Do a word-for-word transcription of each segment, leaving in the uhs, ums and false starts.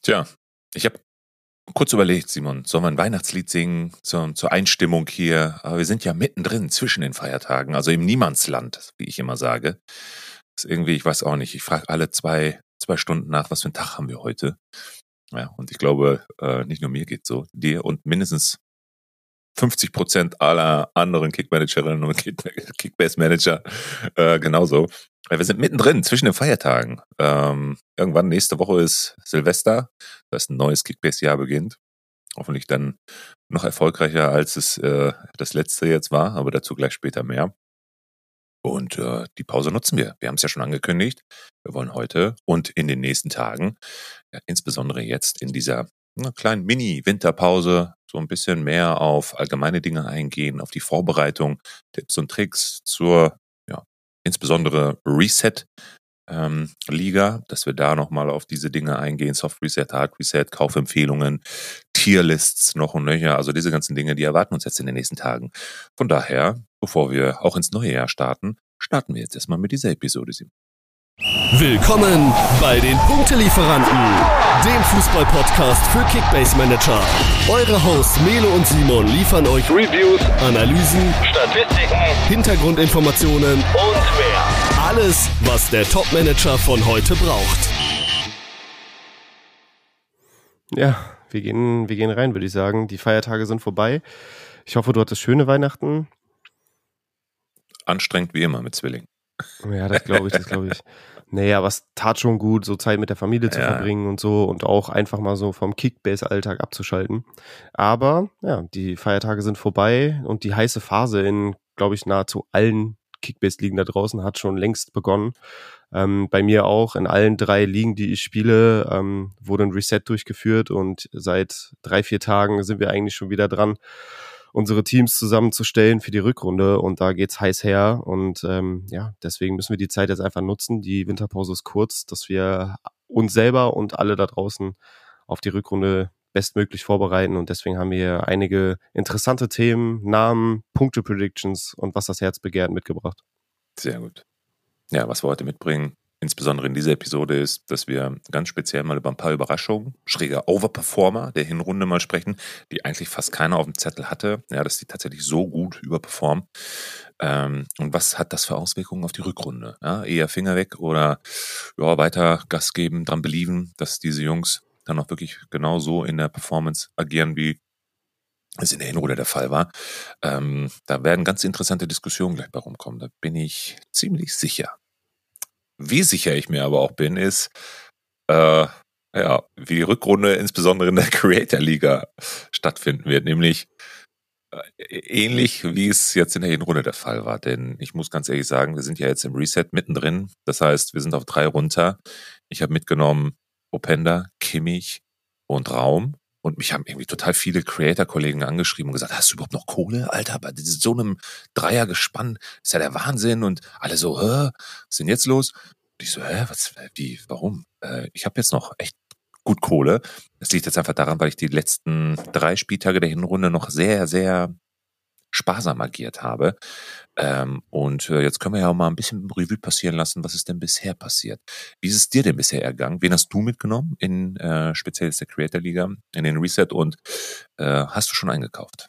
Tja, ich habe kurz überlegt, Simon, sollen wir ein Weihnachtslied singen zur, zur Einstimmung hier? Aber wir sind ja mittendrin zwischen den Feiertagen, also im Niemandsland, wie ich immer sage. Das ist irgendwie, ich weiß auch nicht, ich frage alle zwei, zwei Stunden nach, was für einen Tag haben wir heute? Ja, und ich glaube, äh, nicht nur mir geht so, dir und mindestens fünfzig Prozent aller anderen Kickmanagerinnen und Kickbase-Manager äh, genauso. Wir sind mittendrin zwischen den Feiertagen. Ähm, irgendwann nächste Woche ist Silvester, das heißt ein neues Kickbase-Jahr beginnt. Hoffentlich dann noch erfolgreicher, als es äh, das letzte jetzt war, aber dazu gleich später mehr. Und äh, die Pause nutzen wir. Wir haben es ja schon angekündigt. Wir wollen heute und in den nächsten Tagen, ja, insbesondere jetzt in dieser na, kleinen Mini-Winterpause, so ein bisschen mehr auf allgemeine Dinge eingehen, auf die Vorbereitung, Tipps und Tricks zur, ja, insbesondere Reset ähm, Liga, dass wir da nochmal auf diese Dinge eingehen, Soft Reset, Hard Reset, Kaufempfehlungen, Tierlists noch und nöcher, also diese ganzen Dinge, die erwarten uns jetzt in den nächsten Tagen. Von daher, bevor wir auch ins neue Jahr starten, starten wir jetzt erstmal mit dieser Episode. Willkommen bei den Punktelieferanten, dem Fußball-Podcast für Kickbase-Manager. Eure Hosts Melo und Simon liefern euch Reviews, Analysen, Statistiken, Hintergrundinformationen und mehr. Alles, was der Top-Manager von heute braucht. Ja, wir gehen, wir gehen rein, würde ich sagen. Die Feiertage sind vorbei. Ich hoffe, du hattest schöne Weihnachten. Anstrengend wie immer mit Zwilling. Ja, das glaube ich, das glaube ich. Naja, aber es tat schon gut, so Zeit mit der Familie zu ja. verbringen und so und auch einfach mal so vom Kickbase-Alltag abzuschalten. Aber ja, die Feiertage sind vorbei und die heiße Phase in, glaube ich, nahezu allen Kickbase-Ligen da draußen hat schon längst begonnen. Ähm, bei mir auch in allen drei Ligen, die ich spiele, ähm, wurde ein Reset durchgeführt und seit drei, vier Tagen sind wir eigentlich schon wieder dran, unsere Teams zusammenzustellen für die Rückrunde und da geht's heiß her und ähm, ja, deswegen müssen wir die Zeit jetzt einfach nutzen. Die Winterpause ist kurz, dass wir uns selber und alle da draußen auf die Rückrunde bestmöglich vorbereiten und deswegen haben wir einige interessante Themen, Namen, Punkte-Predictions und was das Herz begehrt mitgebracht. Sehr gut. Ja, was wir heute mitbringen, insbesondere in dieser Episode, ist, dass wir ganz speziell mal über ein paar Überraschungen, schräge Overperformer der Hinrunde mal sprechen, die eigentlich fast keiner auf dem Zettel hatte, ja, dass die tatsächlich so gut überperformen. Ähm, und was hat das für Auswirkungen auf die Rückrunde? Ja, eher Finger weg oder ja, weiter Gas geben, dran believen, dass diese Jungs dann auch wirklich genauso in der Performance agieren, wie es in der Hinrunde der Fall war. Ähm, da werden ganz interessante Diskussionen gleich bei rumkommen, da bin ich ziemlich sicher. Wie sicher ich mir aber auch bin, ist, äh, ja, wie die Rückrunde insbesondere in der Creator-Liga stattfinden wird, nämlich äh, ähnlich wie es jetzt in der Hinrunde der Fall war, denn ich muss ganz ehrlich sagen, wir sind ja jetzt im Reset mittendrin, das heißt, wir sind auf drei runter. Ich habe mitgenommen Openda, Kimmich und Raum. Und mich haben irgendwie total viele Creator-Kollegen angeschrieben und gesagt, hast du überhaupt noch Kohle? Alter, bei so einem Dreiergespann ist ja der Wahnsinn. Und alle so, hä, was ist denn jetzt los? Und ich so, hä, was, wie, warum? Äh, ich habe jetzt noch echt gut Kohle. Das liegt jetzt einfach daran, weil ich die letzten drei Spieltage der Hinrunde noch sehr, sehr sparsam agiert habe. Ähm, und äh, jetzt können wir ja auch mal ein bisschen Revue passieren lassen, was ist denn bisher passiert. Wie ist es dir denn bisher ergangen? Wen hast du mitgenommen in äh, speziell der Creator Liga, in den Reset und äh, hast du schon eingekauft?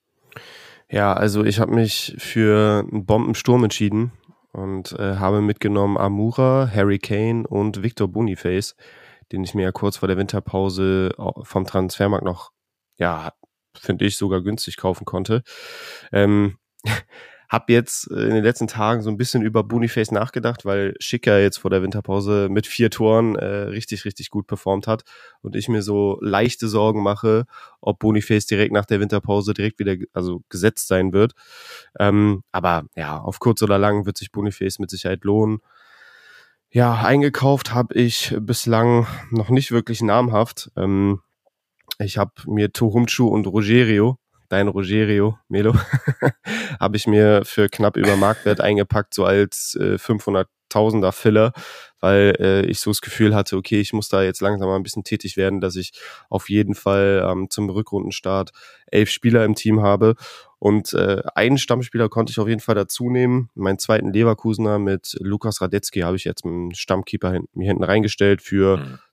Ja, also ich habe mich für einen Bombensturm entschieden und äh, habe mitgenommen Amura, Harry Kane und Victor Boniface, den ich mir ja kurz vor der Winterpause vom Transfermarkt noch, ja, finde ich, sogar günstig kaufen konnte. Ähm, hab jetzt in den letzten Tagen so ein bisschen über Boniface nachgedacht, weil Schicker jetzt vor der Winterpause mit vier Toren äh, richtig, richtig gut performt hat und ich mir so leichte Sorgen mache, ob Boniface direkt nach der Winterpause direkt wieder also gesetzt sein wird. Ähm, aber ja, auf kurz oder lang wird sich Boniface mit Sicherheit lohnen. Ja, eingekauft habe ich bislang noch nicht wirklich namhaft. Ähm, Ich habe mir Tohumchu und Rogerio, dein Rogerio, Melo, habe ich mir für knapp über Marktwert eingepackt, so als äh, fünfhunderttausender Filler, weil äh, ich so das Gefühl hatte, okay, ich muss da jetzt langsam mal ein bisschen tätig werden, dass ich auf jeden Fall ähm, zum Rückrundenstart elf Spieler im Team habe. Und äh, einen Stammspieler konnte ich auf jeden Fall dazu nehmen. Meinen zweiten Leverkusener mit Lukas Radetzky habe ich jetzt einen Stammkeeper hin, mir hinten reingestellt für mhm.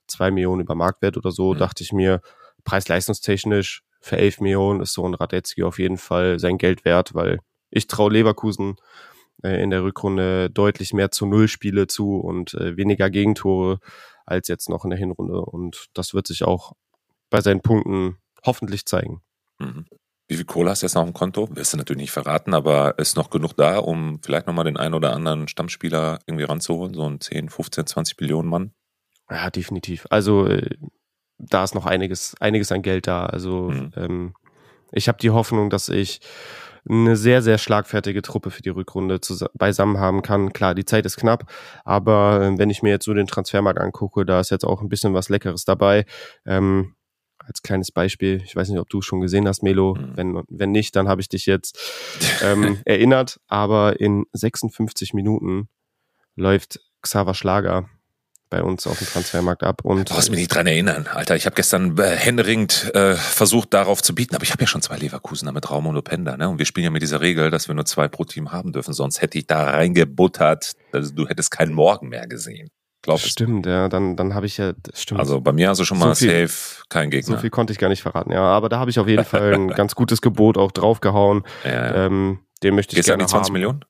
zwei Millionen über Marktwert oder so, mhm. dachte ich mir, preis-leistungstechnisch für elf Millionen ist so ein Radetzky auf jeden Fall sein Geld wert, weil ich traue Leverkusen äh, in der Rückrunde deutlich mehr zu Nullspiele zu und äh, weniger Gegentore als jetzt noch in der Hinrunde. Und das wird sich auch bei seinen Punkten hoffentlich zeigen. Mhm. Wie viel Kohle hast du jetzt noch auf dem Konto? Wirst du natürlich nicht verraten, aber ist noch genug da, um vielleicht nochmal den einen oder anderen Stammspieler irgendwie ranzuholen? So ein zehn, fünfzehn, zwanzig Millionen Mann? Ja, definitiv. Also äh, da ist noch einiges, einiges an Geld da. Also mhm. ähm, ich habe die Hoffnung, dass ich eine sehr, sehr schlagfertige Truppe für die Rückrunde zu, beisammen haben kann. Klar, die Zeit ist knapp, aber äh, wenn ich mir jetzt so den Transfermarkt angucke, da ist jetzt auch ein bisschen was Leckeres dabei. Ähm, als kleines Beispiel, ich weiß nicht, ob du es schon gesehen hast, Melo, mhm. wenn, wenn nicht, dann habe ich dich jetzt ähm, erinnert, aber in sechsundfünfzig Minuten läuft Xaver Schlager bei uns auf dem Transfermarkt ab. Und du brauchst mich nicht dran erinnern, Alter. Ich habe gestern äh, händeringend äh, versucht, darauf zu bieten, aber ich habe ja schon zwei Leverkusener mit Raum und Openda, ne? Und wir spielen ja mit dieser Regel, dass wir nur zwei pro Team haben dürfen, sonst hätte ich da reingebuttert, also du hättest keinen Morgen mehr gesehen. Glaub stimmt, es. ja, dann, dann habe ich ja, stimmt. Also bei mir hast du schon mal so viel, safe kein Gegner. So viel konnte ich gar nicht verraten, ja, aber da habe ich auf jeden Fall ein ganz gutes Gebot auch draufgehauen. Ja, ja. Ähm, den möchte ich Gehst gerne an die zwanzig haben. Millionen?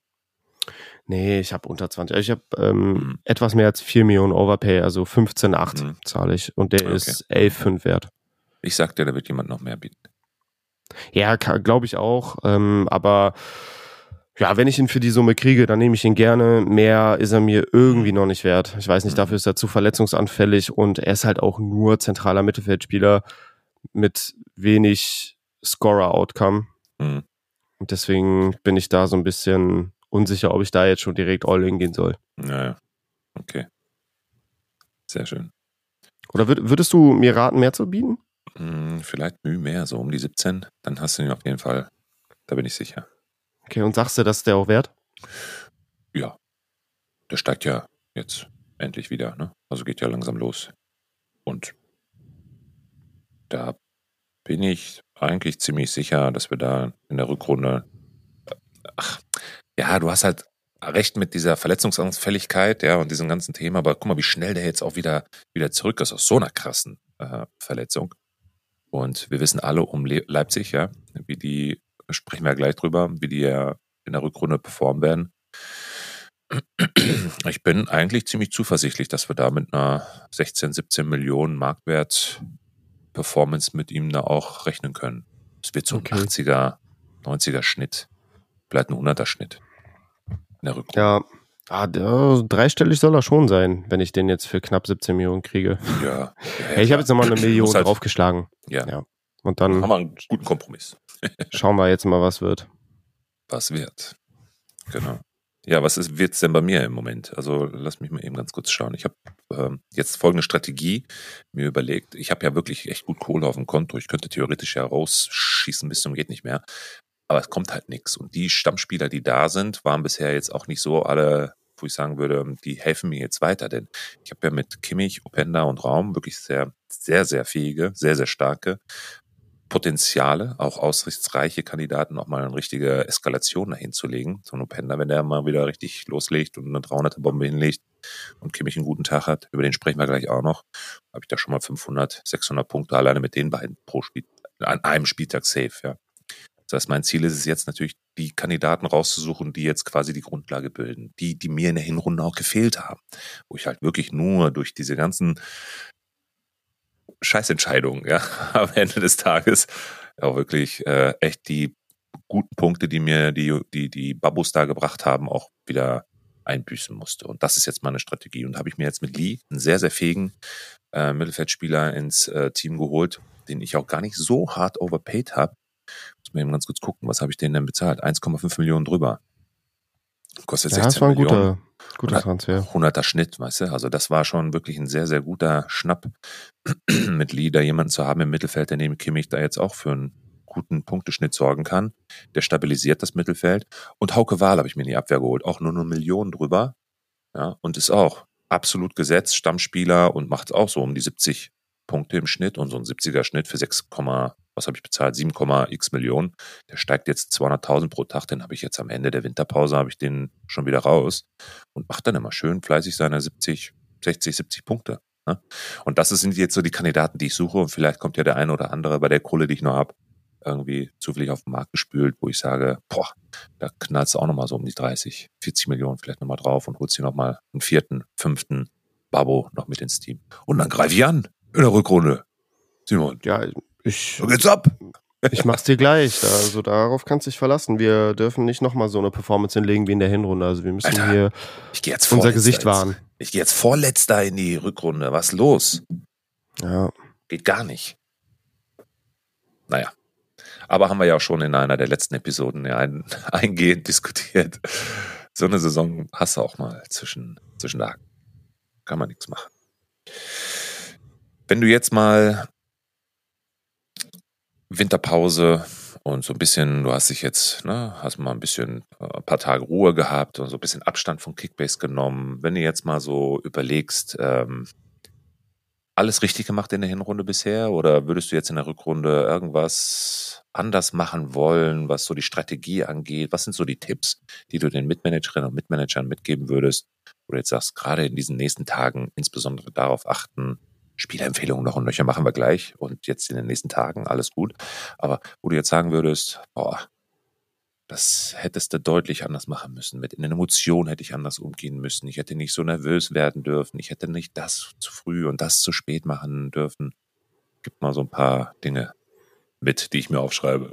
Nee, ich habe unter zwanzig. Ich habe ähm, mhm. etwas mehr als vier Millionen Overpay, also fünfzehn Komma acht mhm. zahle ich und der okay. ist elf Komma fünf wert. Ich sag dir, da wird jemand noch mehr bieten. Ja, glaube ich auch, ähm, aber ja, wenn ich ihn für die Summe kriege, dann nehme ich ihn gerne. Mehr ist er mir irgendwie noch nicht wert. Ich weiß nicht, dafür ist er zu verletzungsanfällig und er ist halt auch nur zentraler Mittelfeldspieler mit wenig Scorer-Outcome. Mhm. Und deswegen bin ich da so ein bisschen unsicher, ob ich da jetzt schon direkt all-in gehen soll. Naja, okay. Sehr schön. Oder würd, würdest du mir raten, mehr zu bieten? Hm, vielleicht Mühe mehr, so um die siebzehn. Dann hast du ihn auf jeden Fall. Da bin ich sicher. Okay, und sagst du, dass der auch wert? Ja. Der steigt ja jetzt endlich wieder, ne? Also geht ja langsam los. Und da bin ich eigentlich ziemlich sicher, dass wir da in der Rückrunde ach, ja, du hast halt recht mit dieser Verletzungsanfälligkeit, ja, und diesem ganzen Thema, aber guck mal, wie schnell der jetzt auch wieder, wieder zurück ist aus so einer krassen äh, Verletzung. Und wir wissen alle um Le- Leipzig, ja, wie die, sprechen wir ja gleich drüber, wie die ja in der Rückrunde performen werden. Ich bin eigentlich ziemlich zuversichtlich, dass wir da mit einer sechzehn, siebzehn Millionen Marktwert Performance mit ihm da auch rechnen können. Es wird so ein okay. achtziger, neunziger Schnitt, vielleicht ein hunderter Schnitt in der Rückrunde. Ja, ah, der, dreistellig soll er schon sein, wenn ich den jetzt für knapp siebzehn Millionen kriege. Ja. ja hey, ich habe jetzt nochmal eine Million halt, draufgeschlagen. Ja. ja. Und dann haben wir einen guten Kompromiss. Schauen wir jetzt mal, was wird. Was wird. Genau. Ja, was ist, wird's denn bei mir im Moment? Also lass mich mal eben ganz kurz schauen. Ich habe ähm, jetzt folgende Strategie mir überlegt. Ich habe ja wirklich echt gut Kohle auf dem Konto. Ich könnte theoretisch ja rausschießen bis zum geht nicht mehr. Aber es kommt halt nichts. Und die Stammspieler, die da sind, waren bisher jetzt auch nicht so alle, wo ich sagen würde, die helfen mir jetzt weiter. Denn ich habe ja mit Kimmich, Openda und Raum wirklich sehr, sehr, sehr fähige, sehr, sehr starke Potenziale, auch aussichtsreiche Kandidaten, auch mal eine richtige Eskalation dahin zu legen. So ein Openda, wenn der mal wieder richtig loslegt und eine dreihunderter Bombe hinlegt und Kimmich einen guten Tag hat, über den sprechen wir gleich auch noch, habe ich da schon mal fünfhundert, sechshundert Punkte alleine mit den beiden pro Spiel, an einem Spieltag safe, ja. Das heißt, mein Ziel ist es jetzt natürlich, die Kandidaten rauszusuchen, die jetzt quasi die Grundlage bilden, die, die mir in der Hinrunde auch gefehlt haben, wo ich halt wirklich nur durch diese ganzen Scheißentscheidungen, ja, am Ende des Tages auch wirklich äh, echt die guten Punkte, die mir die die die Babus da gebracht haben, auch wieder einbüßen musste. Und das ist jetzt meine Strategie. Und habe ich mir jetzt mit Lee einen sehr, sehr fähigen äh, Mittelfeldspieler ins äh, Team geholt, den ich auch gar nicht so hart overpaid habe. Muss man eben ganz kurz gucken, was habe ich denen denn bezahlt? eins Komma fünf Millionen drüber. Kostet ja, sechzehn das war ein Millionen. guter, guter Transfer. hunderter Schnitt, weißt du? Also das war schon wirklich ein sehr, sehr guter Schnapp, mit Lee da jemanden zu haben im Mittelfeld, der neben Kimmich da jetzt auch für einen guten Punkteschnitt sorgen kann. Der stabilisiert das Mittelfeld. Und Hauke Wahl habe ich mir in die Abwehr geholt. Auch nur eine Million drüber. Ja, und ist auch absolut gesetzt, Stammspieler und macht auch so um die siebzig Punkte im Schnitt und so ein siebziger Schnitt für sechs, was habe ich bezahlt? sieben, x Millionen. Der steigt jetzt zweihunderttausend pro Tag. Den habe ich jetzt am Ende der Winterpause, habe ich den schon wieder raus und macht dann immer schön fleißig seine siebzig, sechzig, siebzig Punkte. Ne? Und das sind jetzt so die Kandidaten, die ich suche. Und vielleicht kommt ja der eine oder andere bei der Kohle, die ich noch habe, irgendwie zufällig auf den Markt gespült, wo ich sage, boah, da knallst du auch nochmal so um die dreißig, vierzig Millionen vielleicht nochmal drauf und holst dir nochmal einen vierten, fünften Babbo noch mit ins Team. Und dann greife ich an in der Rückrunde. Simon. Ja, ich... So geht's ab. Ich mach's dir gleich. Also darauf kannst du dich verlassen. Wir dürfen nicht nochmal so eine Performance hinlegen wie in der Hinrunde. Also wir müssen Alter, hier ich geh jetzt unser Gesicht wahren. Ich gehe jetzt vorletzter in die Rückrunde. Was los? Ja. Geht gar nicht. Naja. Aber haben wir ja auch schon in einer der letzten Episoden ja ein, eingehend diskutiert. So eine Saison hast du auch mal zwischen, zwischen Tagen. Kann man nichts machen. Wenn du jetzt mal Winterpause und so ein bisschen, du hast dich jetzt, ne, hast mal ein bisschen, ein paar Tage Ruhe gehabt und so ein bisschen Abstand von Kickbase genommen. Wenn du jetzt mal so überlegst, ähm, alles richtig gemacht in der Hinrunde bisher oder würdest du jetzt in der Rückrunde irgendwas anders machen wollen, was so die Strategie angeht? Was sind so die Tipps, die du den Mitmanagerinnen und Mitmanagern mitgeben würdest, wo du jetzt sagst, gerade in diesen nächsten Tagen insbesondere darauf achten, Spielerempfehlungen noch und nöcher machen wir gleich und jetzt in den nächsten Tagen alles gut. Aber wo du jetzt sagen würdest, boah, das hättest du deutlich anders machen müssen. Mit den Emotionen hätte ich anders umgehen müssen. Ich hätte nicht so nervös werden dürfen. Ich hätte nicht das zu früh und das zu spät machen dürfen. Gib mal so ein paar Dinge mit, die ich mir aufschreibe.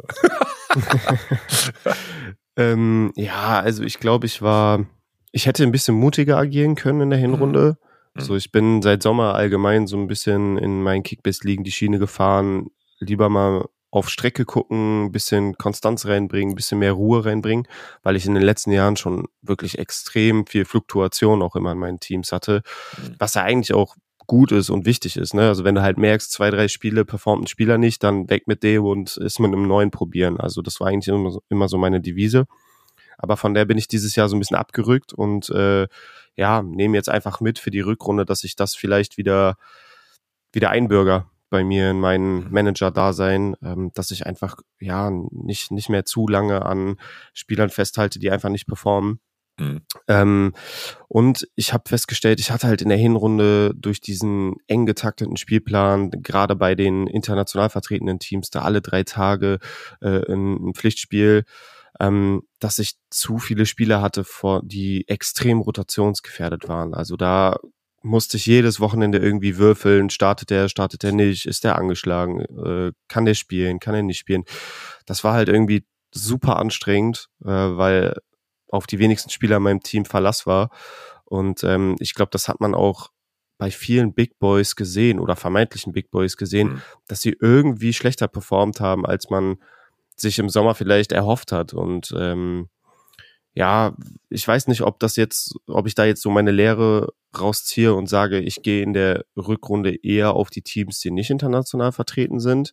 ähm, ja, also ich glaube, ich war, ich hätte ein bisschen mutiger agieren können in der Hinrunde. Mhm. So, ich bin seit Sommer allgemein so ein bisschen in meinen Kickbase-Ligen die Schiene gefahren. Lieber mal auf Strecke gucken, ein bisschen Konstanz reinbringen, ein bisschen mehr Ruhe reinbringen, weil ich in den letzten Jahren schon wirklich extrem viel Fluktuation auch immer in meinen Teams hatte, was ja eigentlich auch gut ist und wichtig ist. Ne? Also wenn du halt merkst, zwei, drei Spiele performt ein Spieler nicht, dann weg mit dem und ist mit einem neuen probieren. Also das war eigentlich immer so, immer so meine Devise. Aber von der bin ich dieses Jahr so ein bisschen abgerückt und äh, ja, nehme jetzt einfach mit für die Rückrunde, dass ich das vielleicht wieder, wieder einbürger bei mir in meinem Manager-Dasein, ähm, dass ich einfach ja nicht, nicht mehr zu lange an Spielern festhalte, die einfach nicht performen. Mhm. Ähm, und ich habe festgestellt, ich hatte halt in der Hinrunde durch diesen eng getakteten Spielplan, gerade bei den international vertretenen Teams, da alle drei Tage äh, ein, ein Pflichtspiel, ähm, dass ich zu viele Spieler hatte, vor, die extrem rotationsgefährdet waren. Also da musste ich jedes Wochenende irgendwie würfeln, startet der, startet der nicht, ist der angeschlagen, äh, kann der spielen, kann er nicht spielen. Das war halt irgendwie super anstrengend, äh, weil auf die wenigsten Spieler in meinem Team Verlass war. Und ähm, ich glaube, das hat man auch bei vielen Big Boys gesehen oder vermeintlichen Big Boys gesehen, mhm. dass sie irgendwie schlechter performt haben, als man sich im Sommer vielleicht erhofft hat. Und ähm, ja, ich weiß nicht, ob das jetzt, ob ich da jetzt so meine Lehre rausziehe und sage, ich gehe in der Rückrunde eher auf die Teams, die nicht international vertreten sind.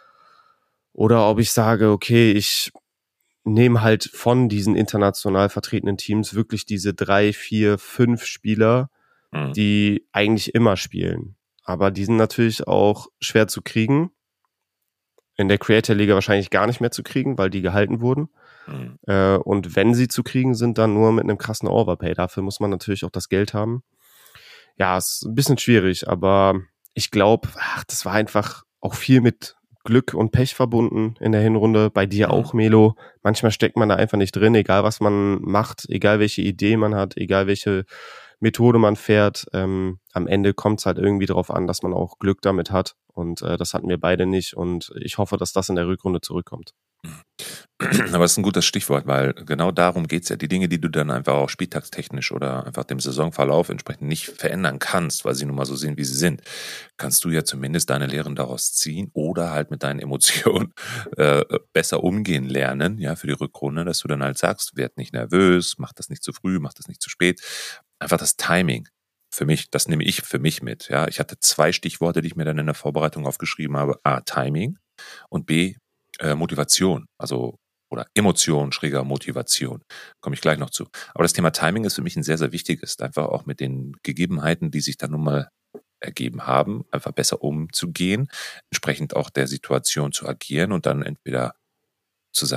Oder ob ich sage, okay, ich nehme halt von diesen international vertretenen Teams wirklich diese drei, vier, fünf Spieler, mhm. die eigentlich immer spielen. Aber die sind natürlich auch schwer zu kriegen. In der Creator-Liga wahrscheinlich gar nicht mehr zu kriegen, weil die gehalten wurden. Mhm. Äh, und wenn sie zu kriegen sind, dann nur mit einem krassen Overpay. Dafür muss man natürlich auch das Geld haben. Ja, ist ein bisschen schwierig, aber ich glaube, das war einfach auch viel mit Glück und Pech verbunden in der Hinrunde. Bei dir mhm. auch, Melo. Manchmal steckt man da einfach nicht drin, egal was man macht, egal welche Idee man hat, egal welche Methode man fährt. Ähm, am Ende kommt es halt irgendwie darauf an, dass man auch Glück damit hat. Und äh, das hatten wir beide nicht. Und ich hoffe, dass das in der Rückrunde zurückkommt. Aber das ist ein gutes Stichwort, weil genau darum geht's ja. Die Dinge, die du dann einfach auch spieltagstechnisch oder einfach dem Saisonverlauf entsprechend nicht verändern kannst, weil sie nun mal so sind, wie sie sind, kannst du ja zumindest deine Lehren daraus ziehen oder halt mit deinen Emotionen äh, besser umgehen lernen, ja, für die Rückrunde, dass du dann halt sagst, werd nicht nervös, mach das nicht zu früh, mach das nicht zu spät. Einfach das Timing. Für mich, das nehme ich für mich mit. Ja, ich hatte zwei Stichworte, die ich mir dann in der Vorbereitung aufgeschrieben habe. A, Timing und B, äh, Motivation. Also oder Emotion, schräger Motivation. Komme ich gleich noch zu. Aber das Thema Timing ist für mich ein sehr, sehr wichtiges. Einfach auch mit den Gegebenheiten, die sich dann nun mal ergeben haben, einfach besser umzugehen, entsprechend auch der Situation zu agieren und dann entweder zu sagen,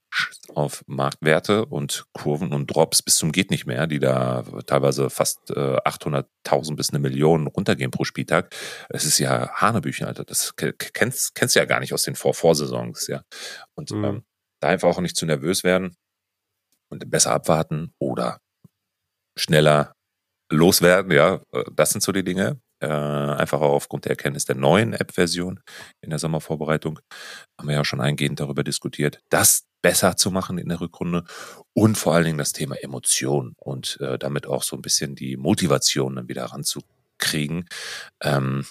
auf Marktwerte und Kurven und Drops bis zum geht nicht mehr, die da teilweise fast äh, achthunderttausend bis eine Million runtergehen pro Spieltag. Es ist ja Hanebüchen, Alter. Das kennst, kennst du ja gar nicht aus den Vor- Vorsaisons, ja. Und mhm. ähm, da einfach auch nicht zu nervös werden und besser abwarten oder schneller loswerden, ja. Das sind so die Dinge. Äh, einfach auch aufgrund der Erkenntnis der neuen App-Version in der Sommervorbereitung haben wir ja schon eingehend darüber diskutiert, das besser zu machen in der Rückrunde und vor allen Dingen das Thema Emotion und äh, damit auch so ein bisschen die Motivation dann wieder ranzukriegen. Ähm,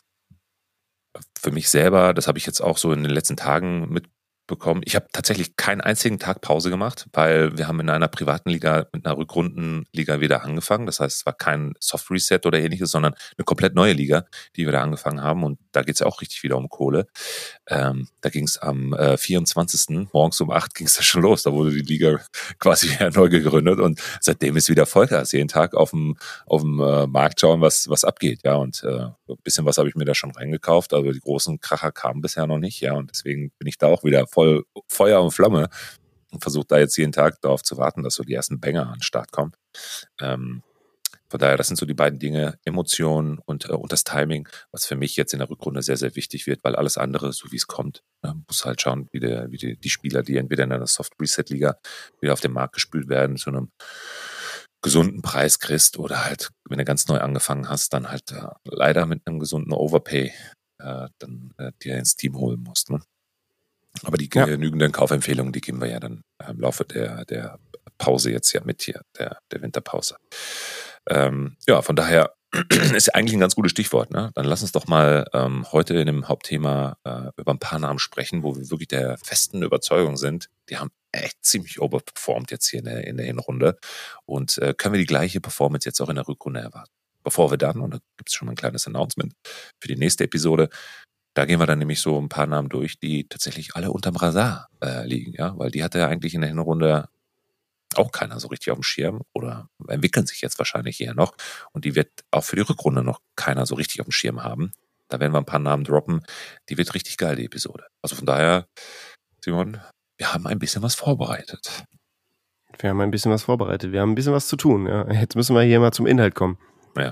für mich selber, das habe ich jetzt auch so in den letzten Tagen mitbekommen, ich habe tatsächlich keinen einzigen Tag Pause gemacht, weil wir haben in einer privaten Liga mit einer Rückrundenliga wieder angefangen. Das heißt, es war kein Soft Reset oder ähnliches, sondern eine komplett neue Liga, die wir da angefangen haben. Und da geht es ja auch richtig wieder um Kohle. Ähm, da ging es am äh, vierundzwanzigsten morgens um acht ging es da schon los. Da wurde die Liga quasi wieder neu gegründet und seitdem ist wieder Vollgas. Jeden Tag auf dem auf dem äh, Markt schauen, was was abgeht. Ja, und äh, ein bisschen was habe ich mir da schon reingekauft. Also die großen Kracher kamen bisher noch nicht. Ja, und deswegen bin ich da auch wieder voll Feuer und Flamme und versuche da jetzt jeden Tag darauf zu warten, dass so die ersten Banger an den Start kommen. Ähm, von daher, das sind so die beiden Dinge, Emotionen und, äh, und das Timing, was für mich jetzt in der Rückrunde sehr, sehr wichtig wird, weil alles andere, so wie es kommt, äh, muss halt schauen, wie, der, wie die, die Spieler, die entweder in einer Soft-Reset-Liga wieder auf den Markt gespült werden, zu einem gesunden Preis kriegst oder halt, wenn du ganz neu angefangen hast, dann halt äh, leider mit einem gesunden Overpay äh, dann äh, dir ins Team holen musst, ne? Aber die ja. genügenden Kaufempfehlungen, die geben wir ja dann im Laufe der, der Pause jetzt ja mit hier, der, der Winterpause. Ähm, ja, von daher ist ja eigentlich ein ganz gutes Stichwort, ne? Dann lass uns doch mal ähm, heute in dem Hauptthema äh, über ein paar Namen sprechen, wo wir wirklich der festen Überzeugung sind, die haben echt ziemlich overperformed jetzt hier in der, in der Hinrunde und äh, können wir die gleiche Performance jetzt auch in der Rückrunde erwarten. Bevor wir dann, und da gibt es schon mal ein kleines Announcement für die nächste Episode, da gehen wir dann nämlich so ein paar Namen durch, die tatsächlich alle unterm Radar äh, liegen, ja, weil die hatte ja eigentlich in der Hinrunde auch keiner so richtig auf dem Schirm oder entwickeln sich jetzt wahrscheinlich eher noch und die wird auch für die Rückrunde noch keiner so richtig auf dem Schirm haben. Da werden wir ein paar Namen droppen, die wird richtig geil, die Episode. Also von daher, Simon, wir haben ein bisschen was vorbereitet. Wir haben ein bisschen was vorbereitet, wir haben ein bisschen was zu tun, ja. Jetzt müssen wir hier mal zum Inhalt kommen. Ja.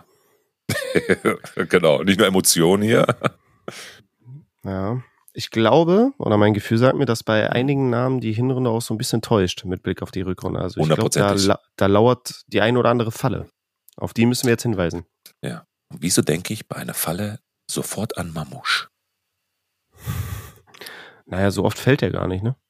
Genau, nicht nur Emotionen hier. Ja, ich glaube, oder mein Gefühl sagt mir, dass bei einigen Namen die Hinrunde auch so ein bisschen täuscht mit Blick auf die Rückrunde. Also ich glaube, da, la- da lauert die ein oder andere Falle. Auf die müssen wir jetzt hinweisen. Ja. Und wieso denke ich bei einer Falle sofort an Mamouche? Naja, so oft fällt er gar nicht, ne?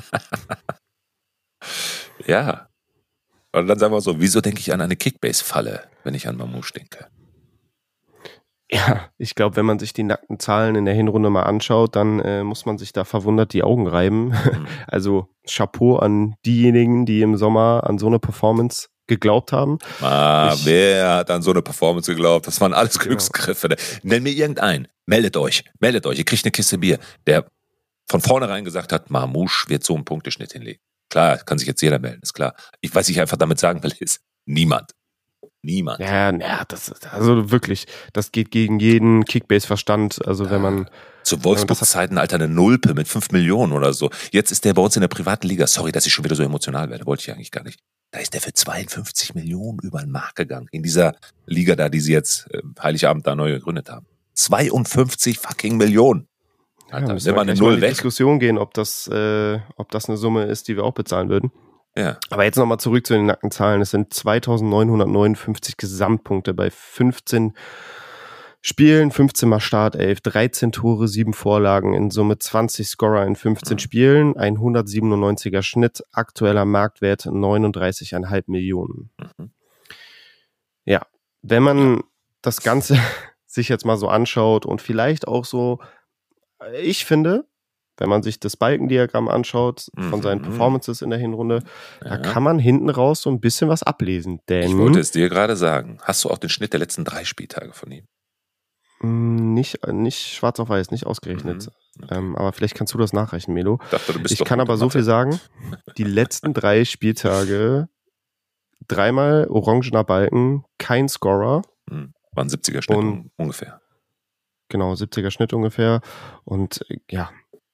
Ja. Und dann sagen wir so, wieso denke ich an eine Kickbase-Falle, wenn ich an Mamouche denke? Ja, ich glaube, wenn man sich die nackten Zahlen in der Hinrunde mal anschaut, dann äh, muss man sich da verwundert die Augen reiben. Mhm. Also Chapeau an diejenigen, die im Sommer an so eine Performance geglaubt haben. Ah, ich, wer hat an so eine Performance geglaubt? Das waren alles Glücksgriffe. Genau. Nenn mir irgendeinen. Meldet euch. Meldet euch. Ihr kriegt eine Kiste Bier, der von vornherein gesagt hat, Mamouche wird so einen Punkteschnitt hinlegen. Klar, kann sich jetzt jeder melden, ist klar. Ich weiß, ich einfach damit sagen will, ist niemand. Niemand. Ja, ja, das ist, also wirklich, das geht gegen jeden Kickbase-Verstand. Also wenn man zu Wolfsburg-Zeiten, Alter, eine Nulpe mit fünf Millionen oder so. Jetzt ist der bei uns in der privaten Liga. Sorry, dass ich schon wieder so emotional werde. Wollte ich eigentlich gar nicht. Da ist der für zweiundfünfzig Millionen über den Markt gegangen. In dieser Liga da, die sie jetzt äh, Heiligabend da neu gegründet haben. zweiundfünfzig fucking Millionen. Alter, ja, müssen wir eine Null mal in die Diskussion gehen, ob das, äh, ob das eine Summe ist, die wir auch bezahlen würden. Ja. Aber jetzt nochmal zurück zu den nackten Zahlen. Es sind zweitausendneunhundertneunundfünfzig Gesamtpunkte bei fünfzehn Spielen, fünfzehn mal Startelf, dreizehn Tore, sieben Vorlagen, in Summe zwanzig Scorer in fünfzehn mhm. Spielen, ein hundertsiebenundneunziger Schnitt, aktueller Marktwert neununddreißig Komma fünf Millionen. Mhm. Ja, wenn man das Ganze sich jetzt mal so anschaut und vielleicht auch so, ich finde, wenn man sich das Balkendiagramm anschaut von seinen Performances in der Hinrunde, ja. da kann man hinten raus so ein bisschen was ablesen. Denn ich wollte es dir gerade sagen. Hast du auch den Schnitt der letzten drei Spieltage von ihm? Nicht, nicht schwarz auf weiß, nicht ausgerechnet. Mhm. Okay. Ähm, aber vielleicht kannst du das nachreichen, Melo. Ich, dachte, du bist ich kann aber so viel sagen, die letzten drei Spieltage, dreimal orangener Balken, kein Scorer. Mhm. War ein siebziger Schnitt und, ungefähr. Genau, siebziger Schnitt ungefähr. Und ja,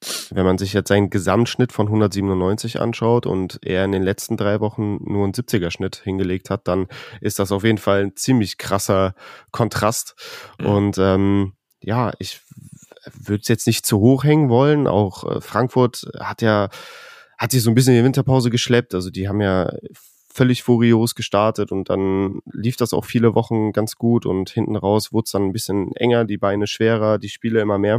wenn man sich jetzt seinen Gesamtschnitt von hundertsiebenundneunzig anschaut und er in den letzten drei Wochen nur einen siebziger-Schnitt hingelegt hat, dann ist das auf jeden Fall ein ziemlich krasser Kontrast. Mhm. Und ähm, ja, ich würde es jetzt nicht zu hoch hängen wollen. Auch äh, Frankfurt hat ja hat sich so ein bisschen in die Winterpause geschleppt. Also die haben ja völlig furios gestartet und dann lief das auch viele Wochen ganz gut und hinten raus wurde es dann ein bisschen enger, die Beine schwerer, die Spiele immer mehr.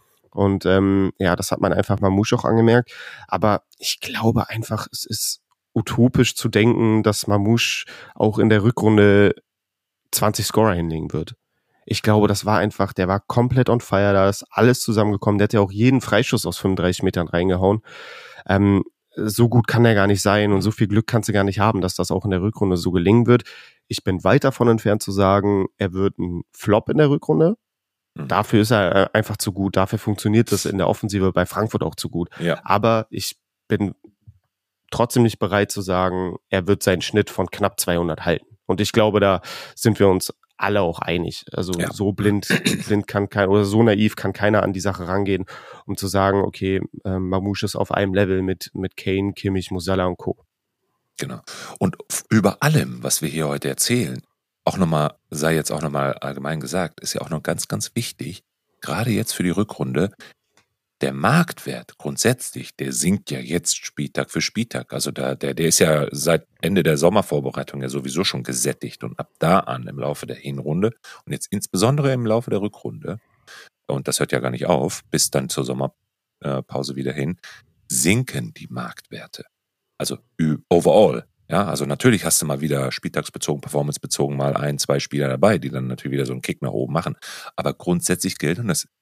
Und ähm, ja, das hat man einfach Mamouche auch angemerkt. Aber ich glaube einfach, es ist utopisch zu denken, dass Mamouche auch in der Rückrunde zwanzig Scorer hinlegen wird. Ich glaube, das war einfach, der war komplett on fire, da ist alles zusammengekommen. Der hat ja auch jeden Freischuss aus fünfunddreißig Metern reingehauen. Ähm, so gut kann er gar nicht sein und so viel Glück kannst du gar nicht haben, dass das auch in der Rückrunde so gelingen wird. Ich bin weit davon entfernt zu sagen, er wird ein Flop in der Rückrunde. Mhm. Dafür ist er einfach zu gut. Dafür funktioniert das in der Offensive bei Frankfurt auch zu gut. Ja. Aber ich bin trotzdem nicht bereit zu sagen, er wird seinen Schnitt von knapp zweihundert halten. Und ich glaube, da sind wir uns alle auch einig. Also ja. so blind, blind kann kein, oder so naiv kann keiner an die Sache rangehen, um zu sagen, okay, äh, Mamouche ist auf einem Level mit, mit Kane, Kimmich, Musiala und Co. Genau. Und über allem, was wir hier heute erzählen, auch nochmal, sei jetzt auch nochmal allgemein gesagt, ist ja auch noch ganz, ganz wichtig, gerade jetzt für die Rückrunde, der Marktwert grundsätzlich, der sinkt ja jetzt Spieltag für Spieltag. Also da, der, der ist ja seit Ende der Sommervorbereitung ja sowieso schon gesättigt und ab da an im Laufe der Hinrunde und jetzt insbesondere im Laufe der Rückrunde, und das hört ja gar nicht auf, bis dann zur Sommerpause wieder hin, sinken die Marktwerte. Also overall. Ja, also natürlich hast du mal wieder spieltagsbezogen, performancebezogen mal ein, zwei Spieler dabei, die dann natürlich wieder so einen Kick nach oben machen. Aber grundsätzlich gilt, und das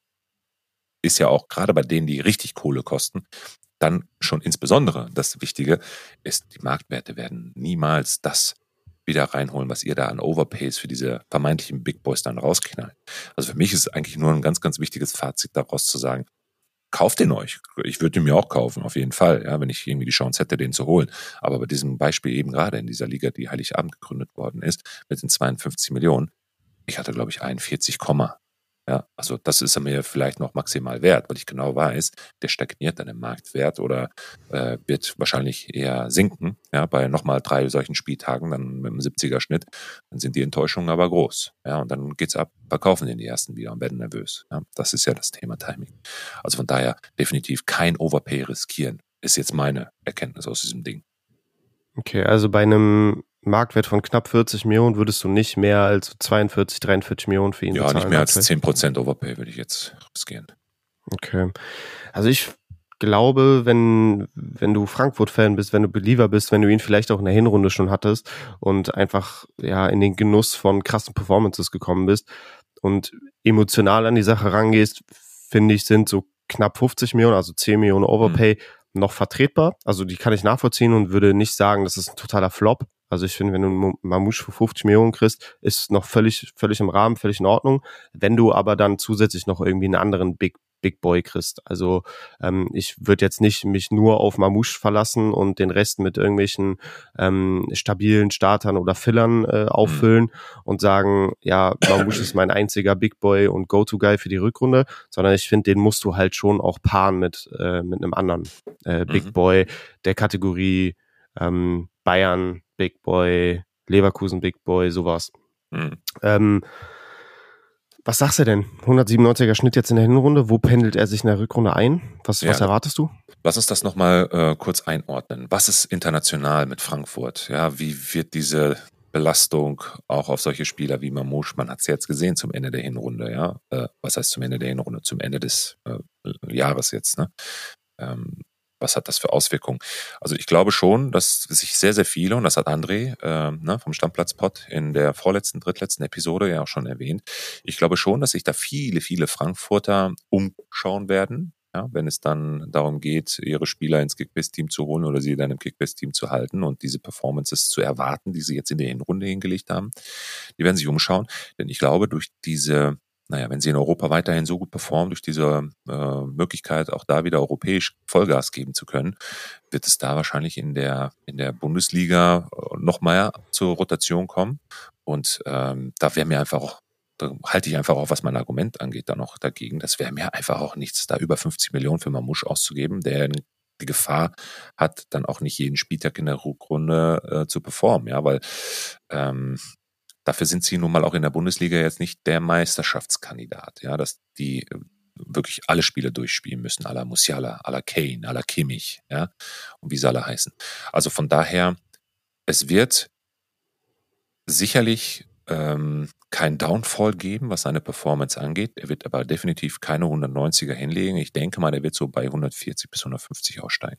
ist ja auch gerade bei denen, die richtig Kohle kosten, dann schon insbesondere das Wichtige ist, die Marktwerte werden niemals das wieder reinholen, was ihr da an Overpays für diese vermeintlichen Big Boys dann rausknallt. Also für mich ist es eigentlich nur ein ganz, ganz wichtiges Fazit daraus zu sagen, kauft den euch. Ich würde ihn mir auch kaufen, auf jeden Fall, ja, wenn ich irgendwie die Chance hätte, den zu holen. Aber bei diesem Beispiel eben gerade in dieser Liga, die Heiligabend gegründet worden ist, mit den zweiundfünfzig Millionen, ich hatte, glaube ich, einundvierzig, ja, also das ist er mir vielleicht noch maximal wert, weil ich genau weiß, der stagniert dann im Marktwert oder äh, wird wahrscheinlich eher sinken, ja, bei nochmal drei solchen Spieltagen, dann mit einem siebziger-Schnitt, dann sind die Enttäuschungen aber groß, ja, und dann geht's ab, verkaufen den die ersten wieder und werden nervös, ja, das ist ja das Thema Timing. Also von daher definitiv kein Overpay riskieren, ist jetzt meine Erkenntnis aus diesem Ding. Okay, also bei einem Marktwert von knapp vierzig Millionen würdest du nicht mehr als zweiundvierzig, dreiundvierzig Millionen für ihn ja, bezahlen? Ja, nicht mehr als zehn Prozent Overpay würde ich jetzt riskieren. Okay. Also ich glaube, wenn, wenn du Frankfurt-Fan bist, wenn du Believer bist, wenn du ihn vielleicht auch in der Hinrunde schon hattest und einfach ja in den Genuss von krassen Performances gekommen bist und emotional an die Sache rangehst, finde ich, sind so knapp fünfzig Millionen, also zehn Millionen Overpay, mhm. noch vertretbar. Also die kann ich nachvollziehen und würde nicht sagen, das ist ein totaler Flop. Also ich finde, wenn du einen Mamouche für fünfzig Millionen kriegst, ist noch völlig, völlig im Rahmen, völlig in Ordnung. Wenn du aber dann zusätzlich noch irgendwie einen anderen Big, Big Boy kriegst. Also ähm, ich würde jetzt nicht mich nur auf Mamouche verlassen und den Rest mit irgendwelchen ähm, stabilen Startern oder Fillern äh, auffüllen mhm. und sagen, ja, Mamouche ist mein einziger Big Boy und Go-To-Guy für die Rückrunde, sondern ich finde, den musst du halt schon auch paaren mit, äh, mit einem anderen äh, Big mhm. Boy der Kategorie ähm, Bayern, Big Boy, Leverkusen, Big Boy, sowas. Mhm. Ähm, was sagst du denn? hundertsiebenundneunziger Schnitt jetzt in der Hinrunde. Wo pendelt er sich in der Rückrunde ein? Was, ja, was erwartest du? Lass uns das nochmal äh, kurz einordnen. Was ist international mit Frankfurt? Ja, wie wird diese Belastung auch auf solche Spieler wie Mamouche, man hat es jetzt gesehen zum Ende der Hinrunde, ja? Äh, was heißt zum Ende der Hinrunde? Zum Ende des äh, Jahres jetzt, ne? Ähm, Was hat das für Auswirkungen? Also ich glaube schon, dass sich sehr, sehr viele, und das hat André äh, ne, vom Stammplatz-Pod in der vorletzten, drittletzten Episode ja auch schon erwähnt, ich glaube schon, dass sich da viele, viele Frankfurter umschauen werden, ja, wenn es dann darum geht, ihre Spieler ins Kickbase-Team zu holen oder sie dann im Kickbase-Team zu halten und diese Performances zu erwarten, die sie jetzt in der Hinrunde hingelegt haben. Die werden sich umschauen, denn ich glaube, durch diese Naja, wenn sie in Europa weiterhin so gut performen, durch diese äh, Möglichkeit, auch da wieder europäisch Vollgas geben zu können, wird es da wahrscheinlich in der in der Bundesliga noch mehr zur Rotation kommen. Und ähm, da wäre mir einfach auch da halte ich einfach auch, was mein Argument angeht, dann noch dagegen. Das wäre mir einfach auch nichts, da über fünfzig Millionen für Mamouche auszugeben, der die Gefahr hat, dann auch nicht jeden Spieltag in der Rückrunde äh, zu performen, ja, weil ähm, dafür sind sie nun mal auch in der Bundesliga jetzt nicht der Meisterschaftskandidat, ja, dass die wirklich alle Spiele durchspielen müssen, à la Musiala, à la Kane, à la Kimmich, ja, und wie sie alle heißen. Also von daher, es wird sicherlich ähm, kein Downfall geben, was seine Performance angeht. Er wird aber definitiv keine hundertneunziger hinlegen. Ich denke mal, er wird so bei hundertvierzig bis hundertfünfzig aussteigen.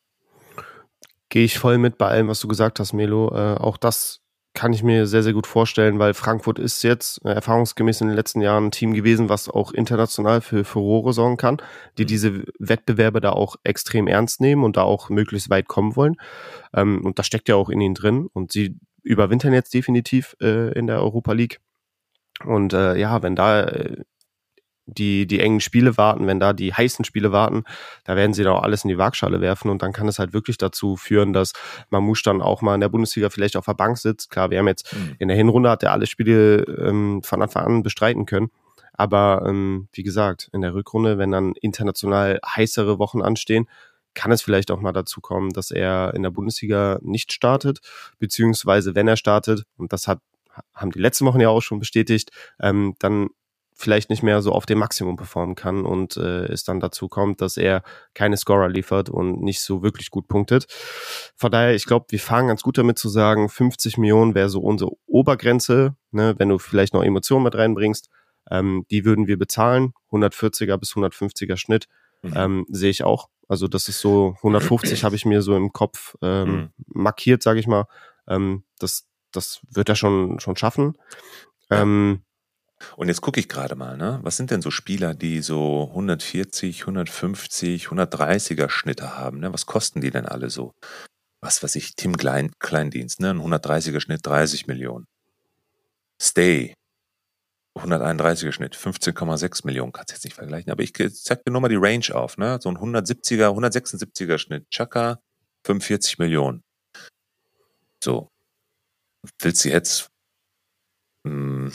Gehe ich voll mit bei allem, was du gesagt hast, Melo. Äh, auch das kann ich mir sehr, sehr gut vorstellen, weil Frankfurt ist jetzt äh, erfahrungsgemäß in den letzten Jahren ein Team gewesen, was auch international für Furore sorgen kann, die diese Wettbewerbe da auch extrem ernst nehmen und da auch möglichst weit kommen wollen. Ähm, und das steckt ja auch in ihnen drin und sie überwintern jetzt definitiv äh, in der Europa League. Und äh, ja, wenn da äh, die die engen Spiele warten, wenn da die heißen Spiele warten, da werden sie da auch alles in die Waagschale werfen und dann kann es halt wirklich dazu führen, dass Mamouche dann auch mal in der Bundesliga vielleicht auf der Bank sitzt. Klar, wir haben jetzt mhm. in der Hinrunde hat er alle Spiele ähm, von Anfang an bestreiten können, aber ähm, wie gesagt, in der Rückrunde, wenn dann international heißere Wochen anstehen, kann es vielleicht auch mal dazu kommen, dass er in der Bundesliga nicht startet, beziehungsweise wenn er startet, und das hat haben die letzten Wochen ja auch schon bestätigt, ähm, dann vielleicht nicht mehr so auf dem Maximum performen kann und äh, es dann dazu kommt, dass er keine Scorer liefert und nicht so wirklich gut punktet. Von daher, ich glaube, wir fangen ganz gut damit zu sagen, fünfzig Millionen wäre so unsere Obergrenze, ne, wenn du vielleicht noch Emotionen mit reinbringst, ähm, die würden wir bezahlen, hundertvierziger bis hundertfünfziger Schnitt, mhm. ähm, sehe ich auch. Also das ist so, hundertfünfzig habe ich mir so im Kopf ähm, mhm. markiert, sage ich mal. Ähm, das, das wird er schon, schon schaffen. Ja. Ähm, Und jetzt gucke ich gerade mal, ne? Was sind denn so Spieler, die so hundertvierzig, hundertfünfzig, hundertdreißiger Schnitte haben? Ne? Was kosten die denn alle so? Was weiß ich, Tim Klein, Kleindienst, ne? Ein hundertdreißiger Schnitt, dreißig Millionen. Stay, hunderteinunddreißiger Schnitt, fünfzehn Komma sechs Millionen, kannst du jetzt nicht vergleichen, aber ich zeig dir nur mal die Range auf, ne? So ein hundertsiebziger, hundertsechsundsiebziger Schnitt, Xhaka, fünfundvierzig Millionen. So. Willst du jetzt, mh,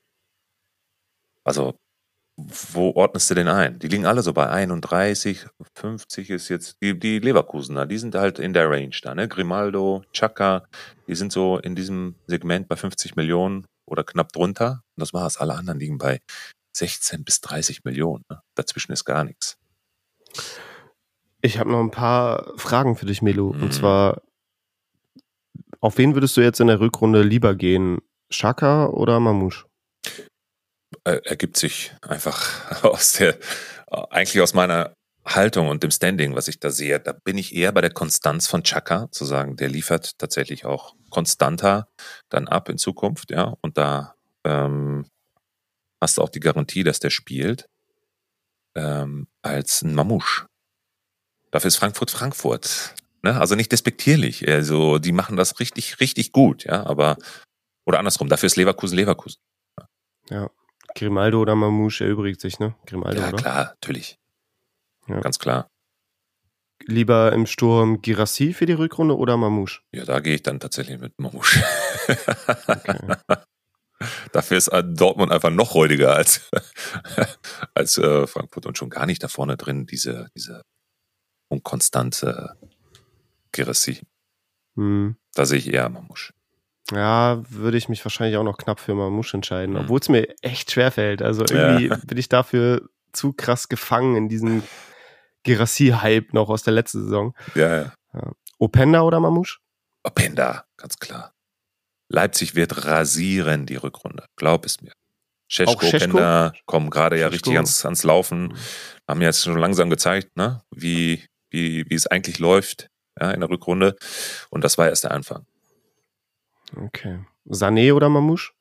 also, wo ordnest du den ein? Die liegen alle so bei einunddreißig, fünfzig ist jetzt, die, die Leverkusener, die sind halt in der Range da, ne? Grimaldo, Xhaka, die sind so in diesem Segment bei fünfzig Millionen oder knapp drunter. Und das war's. Alle anderen liegen bei sechzehn bis dreißig Millionen. Ne? Dazwischen ist gar nichts. Ich habe noch ein paar Fragen für dich, Melo. Mhm. Und zwar, auf wen würdest du jetzt in der Rückrunde lieber gehen? Xhaka oder Mamouche? Ergibt sich einfach aus der, eigentlich aus meiner Haltung und dem Standing, was ich da sehe. Da bin ich eher bei der Konstanz von Xhaka, zu sagen, der liefert tatsächlich auch konstanter dann ab in Zukunft, ja, und da ähm, hast du auch die Garantie, dass der spielt, ähm, als ein Mamouche. Dafür ist Frankfurt Frankfurt, ne? Also nicht despektierlich, also die machen das richtig, richtig gut, ja, aber, oder andersrum, dafür ist Leverkusen Leverkusen. Ja. Grimaldo oder Mamouche erübrigt sich, ne? Grimaldo, ja, oder? Klar, natürlich. Ja. Ganz klar. Lieber im Sturm Guirassy für die Rückrunde oder Mamouche? Ja, da gehe ich dann tatsächlich mit Mamouche. Okay. Dafür ist Dortmund einfach noch räudiger als, als äh, Frankfurt und schon gar nicht da vorne drin, diese, diese unkonstante Guirassy. Hm. Da sehe ich eher Mamouche. Ja, würde ich mich wahrscheinlich auch noch knapp für Mamouche entscheiden, obwohl es mir echt schwerfällt. Also irgendwie ja. bin ich dafür zu krass gefangen in diesem Guirassy-Hype noch aus der letzten Saison. Ja, ja. ja. Openda oder Mamouche? Openda, ganz klar. Leipzig wird rasieren, die Rückrunde. Glaub es mir. Šeško, Openda kommen gerade ja richtig ans, ans Laufen. Mhm. Haben jetzt schon langsam gezeigt, ne, wie, wie, wie es eigentlich läuft, ja, in der Rückrunde. Und das war erst der Anfang. Okay. Sané oder Mamouche?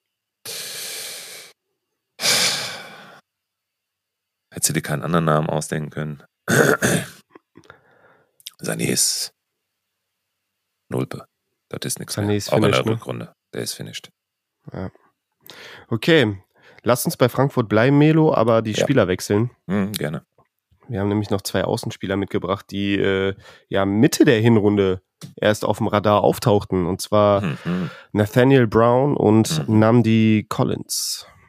Hättest du dir keinen anderen Namen ausdenken können? Sané ist Nulpe. Das ist nichts Sané mehr. Ist auch finished, in der ne? Rückrunde. Der ist finished. Ja. Okay. Lass uns bei Frankfurt bleiben, Melo, aber die ja. Spieler wechseln. Mhm, gerne. Wir haben nämlich noch zwei Außenspieler mitgebracht, die äh, ja Mitte der Hinrunde erst auf dem Radar auftauchten. Und zwar mhm. Nathaniel Brown und mhm. Nnamdi Collins.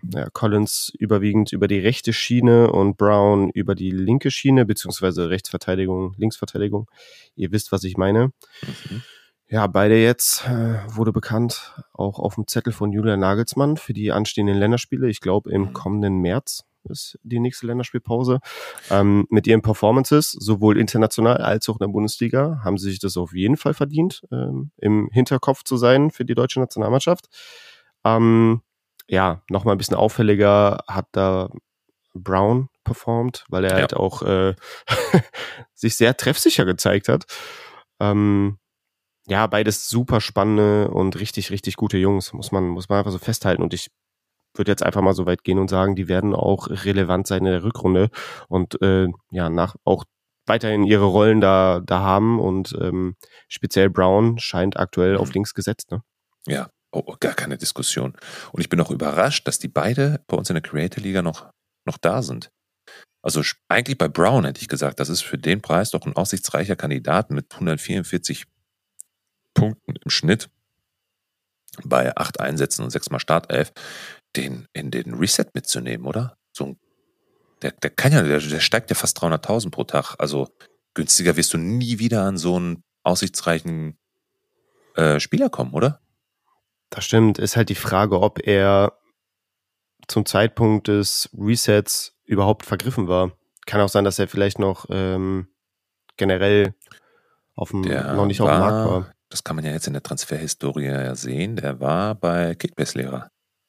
Ja, Collins überwiegend über die rechte Schiene und Brown über die linke Schiene, beziehungsweise Rechtsverteidigung, Linksverteidigung. Ihr wisst, was ich meine. Mhm. Ja, beide jetzt, äh, wurde bekannt, auch auf dem Zettel von Julian Nagelsmann für die anstehenden Länderspiele. Ich glaube, im Mhm. kommenden März ist die nächste Länderspielpause. Ähm, mit ihren Performances, sowohl international als auch in der Bundesliga, haben sie sich das auf jeden Fall verdient, ähm, im Hinterkopf zu sein für die deutsche Nationalmannschaft. Ähm, ja, nochmal ein bisschen auffälliger hat da Brown performt, weil er Ja. halt auch äh, sich sehr treffsicher gezeigt hat. Ähm, ja, beides super spannende und richtig, richtig gute Jungs, muss man, muss man einfach so festhalten. Und ich würde jetzt einfach mal so weit gehen und sagen, die werden auch relevant sein in der Rückrunde und äh, ja, nach auch weiterhin ihre Rollen da, da haben. Und ähm, speziell Brown scheint aktuell Mhm. auf links gesetzt, ne? Ja, oh, gar keine Diskussion. Und ich bin auch überrascht, dass die beide bei uns in der Creator-Liga noch, noch da sind. Also sch- eigentlich bei Brown hätte ich gesagt, das ist für den Preis doch ein aussichtsreicher Kandidat mit hundertvierundvierzig Punkten im Schnitt bei acht Einsätzen und sechsmal Startelf, den in den Reset mitzunehmen, oder? So ein, der, der kann ja, der, der steigt ja fast dreihunderttausend pro Tag. Also günstiger wirst du nie wieder an so einen aussichtsreichen äh, Spieler kommen, oder? Das stimmt. Ist halt die Frage, ob er zum Zeitpunkt des Resets überhaupt vergriffen war. Kann auch sein, dass er vielleicht noch ähm, generell auf dem, Der noch nicht auf dem Markt war. Das kann man ja jetzt in der Transferhistorie ja sehen, der war bei Kickbase-Lehrer.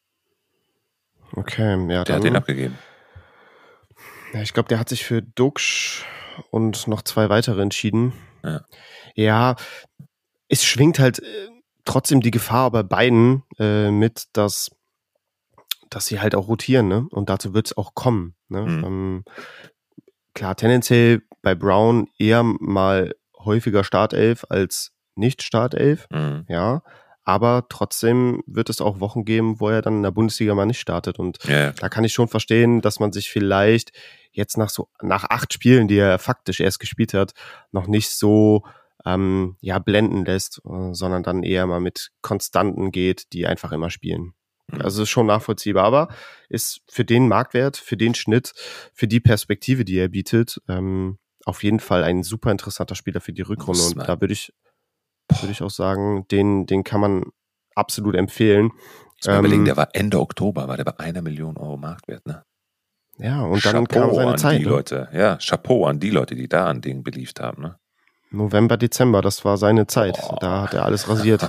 Okay, ja, Der hat den dann. abgegeben. Ja, ich glaube, der hat sich für Dux und noch zwei weitere entschieden. Ja. Ja, es schwingt halt äh, trotzdem die Gefahr bei beiden äh, mit, dass, dass sie halt auch rotieren, ne? Und dazu wird es auch kommen. Ne? Mhm. Ähm, klar, tendenziell bei Brown eher mal häufiger Startelf als nicht Startelf, Mhm. ja. Aber trotzdem wird es auch Wochen geben, wo er dann in der Bundesliga mal nicht startet. Und Ja, ja, da klar. kann ich schon verstehen, dass man sich vielleicht jetzt nach so nach acht Spielen, die er faktisch erst gespielt hat, noch nicht so ähm, ja blenden lässt, äh, sondern dann eher mal mit Konstanten geht, die einfach immer spielen. Mhm. Also ist schon nachvollziehbar, aber ist für den Marktwert, für den Schnitt, für die Perspektive, die er bietet, ähm, auf jeden Fall ein super interessanter Spieler für die Rückrunde. Muss Und man. da würde ich würde ich auch sagen, den, den kann man absolut empfehlen. Muss man überlegen, Ähm, der war Ende Oktober, war der bei einer Million Euro Marktwert, ne? ja, und dann Chapeau kam seine an Zeit. die Ne? Leute. Ja, Chapeau an die Leute, die da an Dingen beliebt haben, ne? November, Dezember, das war seine Zeit. Boah. Da hat er alles rasiert.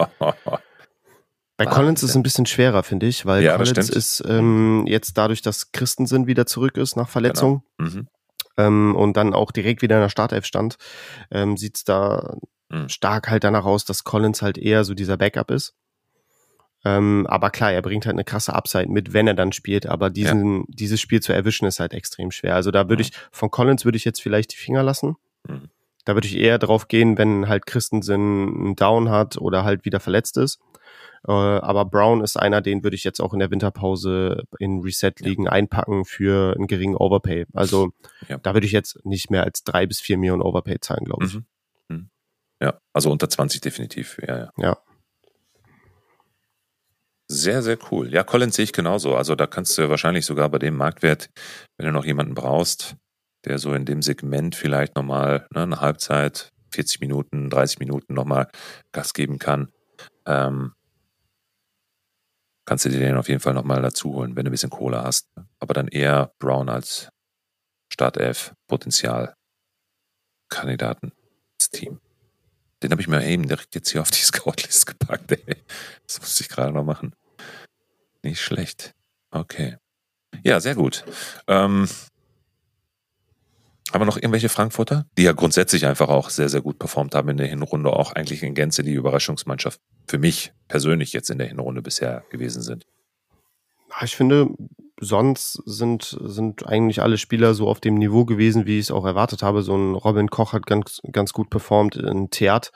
Bei Wahnsinn. Collins ist es ein bisschen schwerer, finde ich, weil Ja, das Collins stimmt. ist ähm, jetzt dadurch, dass Christensen wieder zurück ist nach Verletzung Mhm. ähm, und dann auch direkt wieder in der Startelf stand, ähm, sieht es da Mhm. stark halt danach aus, dass Collins halt eher so dieser Backup ist. Ähm, aber klar, er bringt halt eine krasse Upside mit, wenn er dann spielt, aber diesen, dieses Spiel zu erwischen ist halt extrem schwer. Also da würde Mhm. ich, von Collins würde ich jetzt vielleicht die Finger lassen. Mhm. Da würde ich eher drauf gehen, wenn halt Christensen einen Down hat oder halt wieder verletzt ist. Äh, aber Brown ist einer, den würde ich jetzt auch in der Winterpause in Reset-Ligen einpacken für einen geringen Overpay. Also Ja. da würde ich jetzt nicht mehr als drei bis vier Millionen Overpay zahlen, glaube ich. Mhm. Mhm. Ja, also unter zwanzig definitiv. Ja, ja. Ja. Sehr, sehr cool. Ja, Collins sehe ich genauso. Also da kannst du wahrscheinlich sogar bei dem Marktwert, wenn du noch jemanden brauchst, der so in dem Segment vielleicht nochmal ne, eine Halbzeit, vierzig Minuten, dreißig Minuten nochmal Gas geben kann, ähm, kannst du dir den auf jeden Fall nochmal dazu holen, wenn du ein bisschen Kohle hast. Aber dann eher Brown als Startelf-Potenzial Kandidaten ins Team. Den habe ich mir eben direkt jetzt hier auf die Scout-List gepackt. Ey. Das musste ich gerade noch machen. Nicht schlecht. Okay. Ja, sehr gut. Ähm, haben wir noch irgendwelche Frankfurter, die ja grundsätzlich einfach auch sehr, sehr gut performt haben in der Hinrunde, auch eigentlich in Gänze die Überraschungsmannschaft für mich persönlich jetzt in der Hinrunde bisher gewesen sind? Ich finde, sonst sind, sind eigentlich alle Spieler so auf dem Niveau gewesen, wie ich es auch erwartet habe. So ein Robin Koch hat ganz, ganz gut performt, ein Theat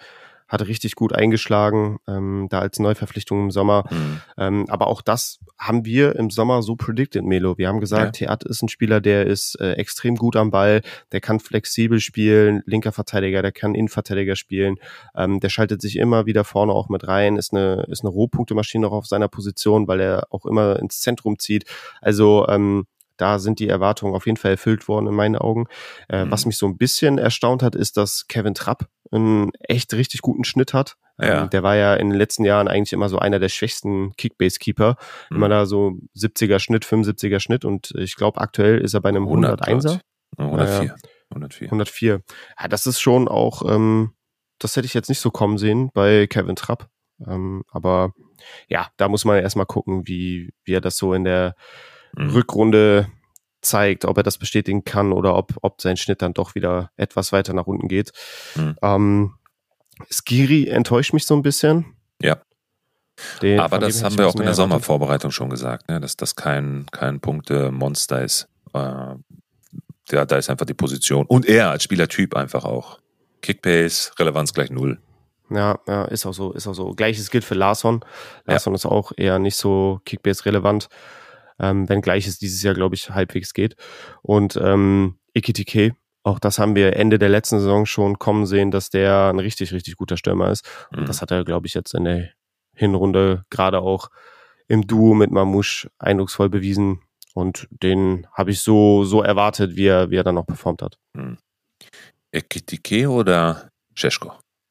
hatte richtig gut eingeschlagen, ähm, da als Neuverpflichtung im Sommer. Mhm. Ähm, aber auch das haben wir im Sommer so predicted, Melo. Wir haben gesagt, ja. Theat ist ein Spieler, der ist äh, extrem gut am Ball, der kann flexibel spielen, linker Verteidiger, der kann Innenverteidiger spielen, ähm, der schaltet sich immer wieder vorne auch mit rein, ist eine, ist eine Rohpunktemaschine auch auf seiner Position, weil er auch immer ins Zentrum zieht. Also ähm, da sind die Erwartungen auf jeden Fall erfüllt worden in meinen Augen. Äh, mhm. Was mich so ein bisschen erstaunt hat, ist, dass Kevin Trapp einen echt richtig guten Schnitt hat. Ja. Ähm, der war ja in den letzten Jahren eigentlich immer so einer der schwächsten Kickbase-Keeper. Mhm. Immer da so siebziger Schnitt, fünfundsiebziger Schnitt und ich glaube aktuell ist er bei einem hunderteinser. hundertvier. hundertvier. hundertvier. Ja, das ist schon auch, ähm, das hätte ich jetzt nicht so kommen sehen bei Kevin Trapp. Ähm, aber ja, da muss man erstmal gucken, wie, wie er das so in der mhm. Rückrunde zeigt, ob er das bestätigen kann oder ob, ob sein Schnitt dann doch wieder etwas weiter nach unten geht. Mhm. Ähm, Skiri enttäuscht mich so ein bisschen. Ja. Den, aber das haben wir auch in der Sommervorbereitung schon gesagt, ne, dass das kein, kein Punkte-Monster ist. Äh, ja, da ist einfach die Position. Und er als Spielertyp einfach auch. Kickbase, Relevanz gleich null. Ja, ja, ist auch so, ist auch so. Gleiches gilt für Larsson. Larsson ja. ist auch eher nicht so Kickbase-relevant. Ähm, wenngleich es dieses Jahr, glaube ich, halbwegs geht. Und ähm, Ekitike, auch das haben wir Ende der letzten Saison schon kommen sehen, dass der ein richtig, richtig guter Stürmer ist. Und mhm. das hat er, glaube ich, jetzt in der Hinrunde gerade auch im Duo mit Mamouche eindrucksvoll bewiesen. Und den habe ich so so erwartet, wie er, wie er dann auch performt hat. Mhm. Ekitike oder Šeško?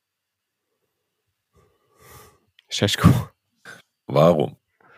Šeško. Warum?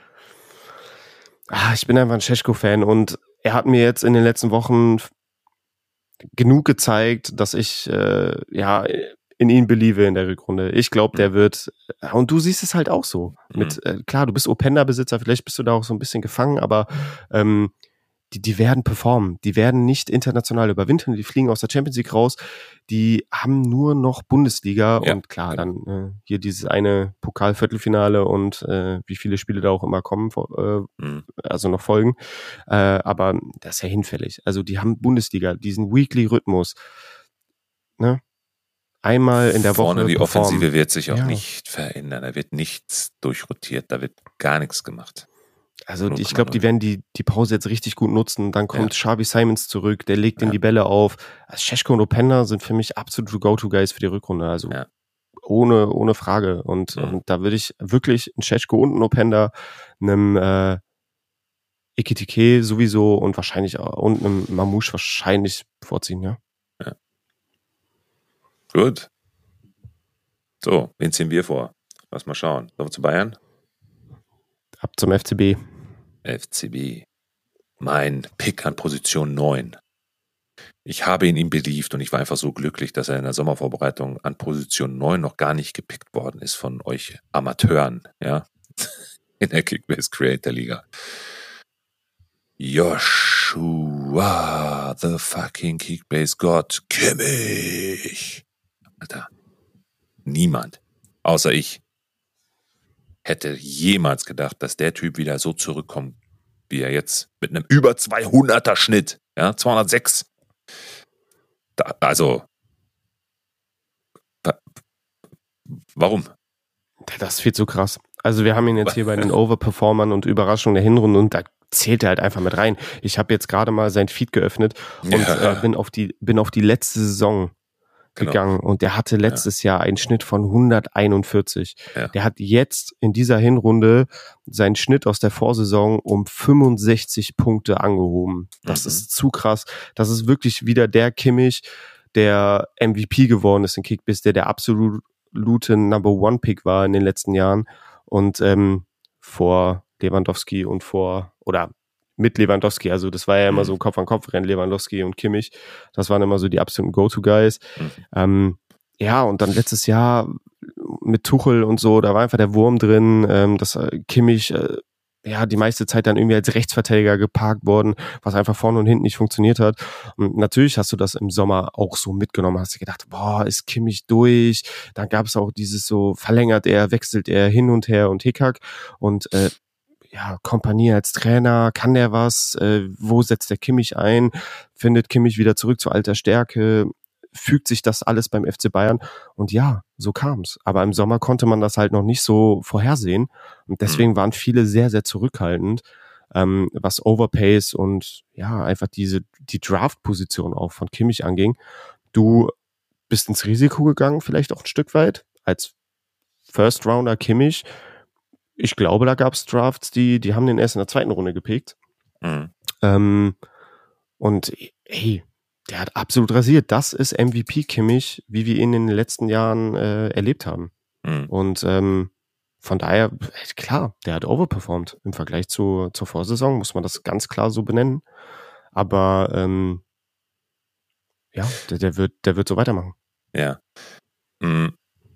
Ah, ich bin einfach ein Šeško-Fan und er hat mir jetzt in den letzten Wochen genug gezeigt, dass ich äh, ja in ihn beliebe in der Rückrunde. Ich glaube, der wird, und du siehst es halt auch so. Mit äh, klar, du bist Openda-Besitzer, vielleicht bist du da auch so ein bisschen gefangen, aber ähm, die, die werden performen. Die werden nicht international überwintern, die fliegen aus der Champions League raus. Die haben nur noch Bundesliga ja, und klar, genau. dann äh, hier dieses eine Pokal-Viertelfinale und äh, wie viele Spiele da auch immer kommen, äh, mhm. also noch folgen. Äh, aber das ist ja hinfällig. Also die haben Bundesliga, diesen Weekly-Rhythmus. Ne? Einmal in der Woche Vorne die performen. Offensive wird sich auch ja. nicht verändern. Da wird nichts durchrotiert, da wird gar nichts gemacht. Also ich glaube, die werden die, die Pause jetzt richtig gut nutzen. Dann kommt ja. Xabi Simons zurück, der legt ja. in die Bälle auf. Also Šeško und Openda sind für mich absolute Go-To-Guys für die Rückrunde. Also ja. ohne ohne Frage. Und, mhm. und da würde ich wirklich einen Šeško und einen Openda, einem äh, Ekitike sowieso und wahrscheinlich auch, und einem Mamouche wahrscheinlich vorziehen, ja. ja. Gut. So, wen ziehen wir vor? Lass mal schauen. Sollen wir zu Bayern? Ab zum F C B. F C B. Mein Pick an Position neun. Ich habe in ihm beliebt und ich war einfach so glücklich, dass er in der Sommervorbereitung an Position neun noch gar nicht gepickt worden ist von euch Amateuren, ja, in der Kickbase Creator Liga. Joshua, the fucking Kickbase God, Kimmich. Alter, niemand, außer ich, hätte jemals gedacht, dass der Typ wieder so zurückkommt, wie er jetzt mit einem über zweihunderter Schnitt, ja, zweihundertsechs. Da, also, da, warum? Das ist viel zu krass. Also wir haben ihn jetzt hier bei den Overperformern und Überraschungen der Hinrunde und da zählt er halt einfach mit rein. Ich habe jetzt gerade mal sein Feed geöffnet und ja. äh, bin auf die bin auf die letzte Saison gegangen genau. und der hatte letztes ja. Jahr einen Schnitt von hunderteinundvierzig. Ja. Der hat jetzt in dieser Hinrunde seinen Schnitt aus der Vorsaison um fünfundsechzig Punkte angehoben. Das mhm. ist zu krass. Das ist wirklich wieder der Kimmich, der M V P geworden ist in Kickbase, der der absolute Number One Pick war in den letzten Jahren und ähm, vor Lewandowski und vor, oder mit Lewandowski, also das war ja immer mhm. so Kopf-an-Kopf-Rennen, Lewandowski und Kimmich, das waren immer so die absoluten Go-To-Guys. Mhm. Ähm, ja, und dann letztes Jahr mit Tuchel und so, da war einfach der Wurm drin, ähm, dass äh, Kimmich äh, ja die meiste Zeit dann irgendwie als Rechtsverteidiger geparkt worden, was einfach vorne und hinten nicht funktioniert hat. Und natürlich hast du das im Sommer auch so mitgenommen, hast du gedacht, boah, ist Kimmich durch? Dann gab es auch dieses so, verlängert er, wechselt er hin und her und Hickhack und äh, ja, Kompanie als Trainer, kann der was? Äh, wo setzt der Kimmich ein? Findet Kimmich wieder zurück zu alter Stärke? fügt sich das alles beim F C Bayern? Und ja, so kam's. Aber im Sommer konnte man das halt noch nicht so vorhersehen. Und deswegen waren viele sehr, sehr zurückhaltend, ähm, was Overpace und ja, einfach diese, die Draft-Position auch von Kimmich anging. Du bist ins Risiko gegangen, vielleicht auch ein Stück weit, als First-Rounder Kimmich. Ich glaube, da gab's Drafts, die, die haben den erst in der zweiten Runde gepickt. Mhm. Ähm, und hey, der hat absolut rasiert. Das ist M V P Kimmich, wie wir ihn in den letzten Jahren äh, erlebt haben. Mhm. Und ähm, von daher, klar, der hat overperformed im Vergleich zu, zur Vorsaison, muss man das ganz klar so benennen. Aber ähm, ja, der, der, wird, der wird so weitermachen. Ja. Mhm.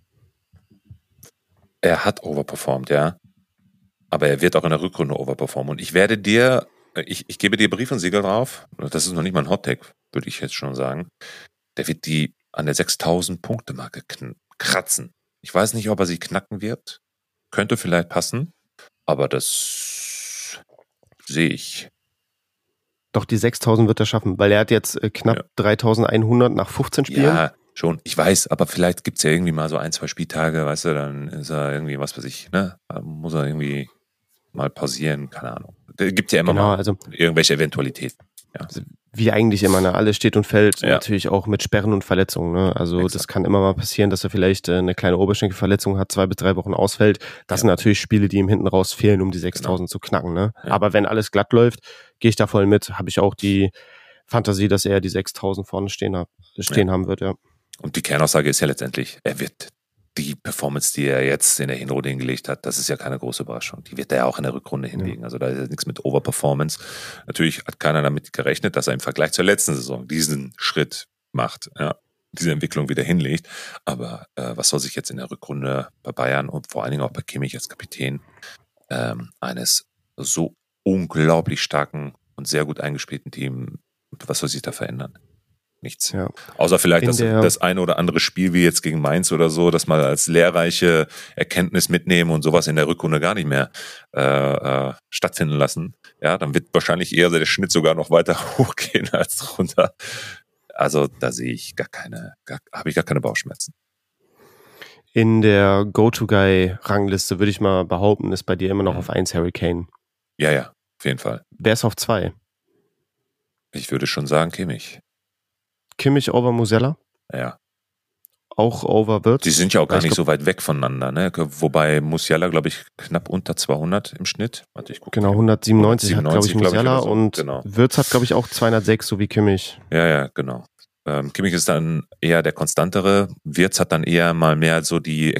Er hat overperformed, ja. Aber er wird auch in der Rückrunde overperformen. Und ich werde dir, ich, ich gebe dir Brief und Siegel drauf, das ist noch nicht mal ein Hot-Take, würde ich jetzt schon sagen, der wird die an der sechstausend-Punkte-Marke kn- kratzen. Ich weiß nicht, ob er sie knacken wird. Könnte vielleicht passen, aber das sehe ich. Doch, die sechstausend wird er schaffen, weil er hat jetzt äh, knapp Ja. dreitausendeinhundert nach fünfzehn Spielen. Ja, schon. Ich weiß, aber vielleicht gibt's ja irgendwie mal so ein, zwei Spieltage, weißt du, dann ist er irgendwie, was weiß ich, ne? Da muss er irgendwie mal pausieren, keine Ahnung. Da gibt ja immer Genau, mal also irgendwelche Eventualitäten. Ja. wie eigentlich immer, ne? Alles steht und fällt Ja. natürlich auch mit Sperren und Verletzungen. Ne? Also Exakt. das kann immer mal passieren, dass er vielleicht äh, eine kleine Oberschenkelverletzung hat, zwei bis drei Wochen ausfällt. Das Ja. sind natürlich Spiele, die ihm hinten raus fehlen, um die sechstausend zu knacken. Ne? Ja. Aber wenn alles glatt läuft, gehe ich da voll mit. Habe ich auch die Fantasie, dass er die sechstausend vorne stehen, hab, stehen Ja. haben wird. Ja. Und die Kernaussage ist ja letztendlich, er wird die Performance, die er jetzt in der Hinrunde hingelegt hat, das ist ja keine große Überraschung. Die wird er ja auch in der Rückrunde hinlegen. Also da ist ja nichts mit Overperformance. Natürlich hat keiner damit gerechnet, dass er im Vergleich zur letzten Saison diesen Schritt macht, ja, diese Entwicklung wieder hinlegt. Aber äh, was soll sich jetzt in der Rückrunde bei Bayern und vor allen Dingen auch bei Kimmich als Kapitän ähm, eines so unglaublich starken und sehr gut eingespielten Teams, was soll sich da verändern? Nichts. Ja. Außer vielleicht das, der- das eine oder andere Spiel wie jetzt gegen Mainz oder so, das mal als lehrreiche Erkenntnis mitnehmen und sowas in der Rückrunde gar nicht mehr äh, äh, stattfinden lassen. Ja, dann wird wahrscheinlich eher der Schnitt sogar noch weiter hochgehen als runter. Also da sehe ich gar keine, gar, habe ich gar keine Bauchschmerzen. In der Go-To-Guy-Rangliste würde ich mal behaupten, ist bei dir immer noch Mhm. auf eins Harry Kane. Ja, ja, auf jeden Fall. Wer ist auf zwei? Ich würde schon sagen Kimmich. Kimmich over Musiala? Ja. Auch over Wirtz? Die sind ja auch gar Ich nicht glaub- so weit weg voneinander, ne? Wobei Musiala, glaube ich, knapp unter zweihundert im Schnitt. Warte, ich gucke. Genau, hundertsiebenundneunzig hat, glaube ich, glaub Musiala oder so. und Genau. Wirtz hat, glaube ich, auch zweihundertsechs, so wie Kimmich. Ja, ja, genau. Ähm, Kimmich ist dann eher der konstantere. Wirtz hat dann eher mal mehr so die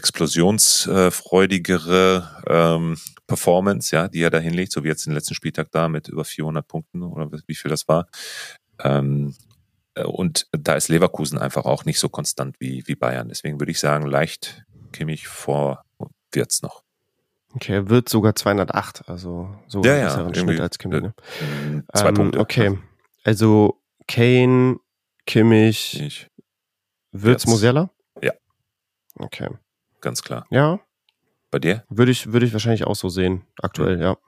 explosionsfreudigere ähm, Performance, ja, die er da hinlegt, so wie jetzt den letzten Spieltag da mit über vierhundert Punkten oder wie viel das war. Ähm, und da ist Leverkusen einfach auch nicht so konstant wie, wie Bayern. Deswegen würde ich sagen, leicht Kimmich vor Wirtz noch. Okay, er wird sogar zweihundertacht, also sogar Ja, ja, einen besseren irgendwie, Schnitt als Kimmich. Ne? Ähm, Zwei Ähm, Punkte. Okay, also Kane, Kimmich, Ich, Wirtz, Wirtz. Musiala? Ja. Okay, ganz klar. ja, Bei dir? würde ich, würde ich wahrscheinlich auch so sehen, aktuell, ja.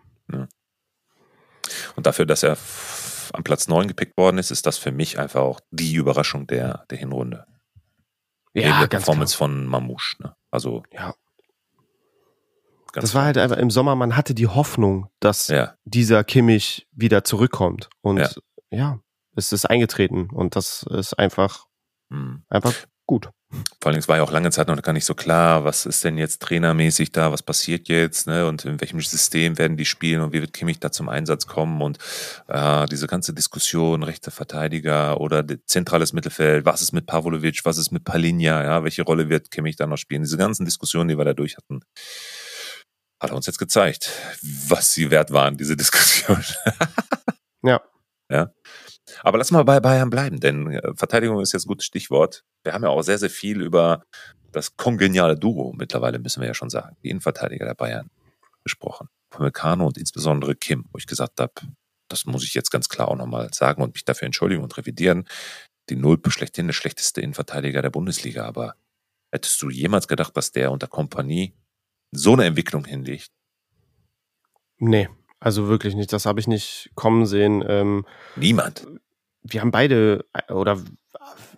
Und dafür, dass er f- am Platz neun gepickt worden ist, ist das für mich einfach auch die Überraschung der, der Hinrunde. Neben Ja, der ganz Performance von Mamouche. Ne? Also klar. Ja, ganz das war halt einfach im Sommer, man hatte die Hoffnung, dass Ja, dieser Kimmich wieder zurückkommt. Und Ja. ja, es ist eingetreten und das ist einfach, mhm. einfach gut. Vor allem, es war ja auch lange Zeit noch gar nicht so klar, was ist denn jetzt trainermäßig da, was passiert jetzt, ne? Und in welchem System werden die spielen und wie wird Kimmich da zum Einsatz kommen und äh, diese ganze Diskussion, rechter Verteidiger oder de- zentrales Mittelfeld, was ist mit Pavlovic, was ist mit Palinja, ja, welche Rolle wird Kimmich da noch spielen? Diese ganzen Diskussionen, die wir da durch hatten, hat er uns jetzt gezeigt, was sie wert waren, diese Diskussion. Ja. Ja. Aber lass mal bei Bayern bleiben, denn äh, Verteidigung ist jetzt ein gutes Stichwort. Wir haben ja auch sehr, sehr viel über das kongeniale Duo, mittlerweile müssen wir ja schon sagen, die Innenverteidiger der Bayern gesprochen. Upamecano und insbesondere Kim, wo ich gesagt habe, das muss ich jetzt ganz klar auch nochmal sagen und mich dafür entschuldigen und revidieren. Die Nulpe schlechthin, der schlechteste Innenverteidiger der Bundesliga. Aber hättest du jemals gedacht, dass der unter Kompanie so eine Entwicklung hinlegt? Nee, also wirklich nicht. Das habe ich nicht kommen sehen. Ähm, Niemand. wir haben beide, äh, oder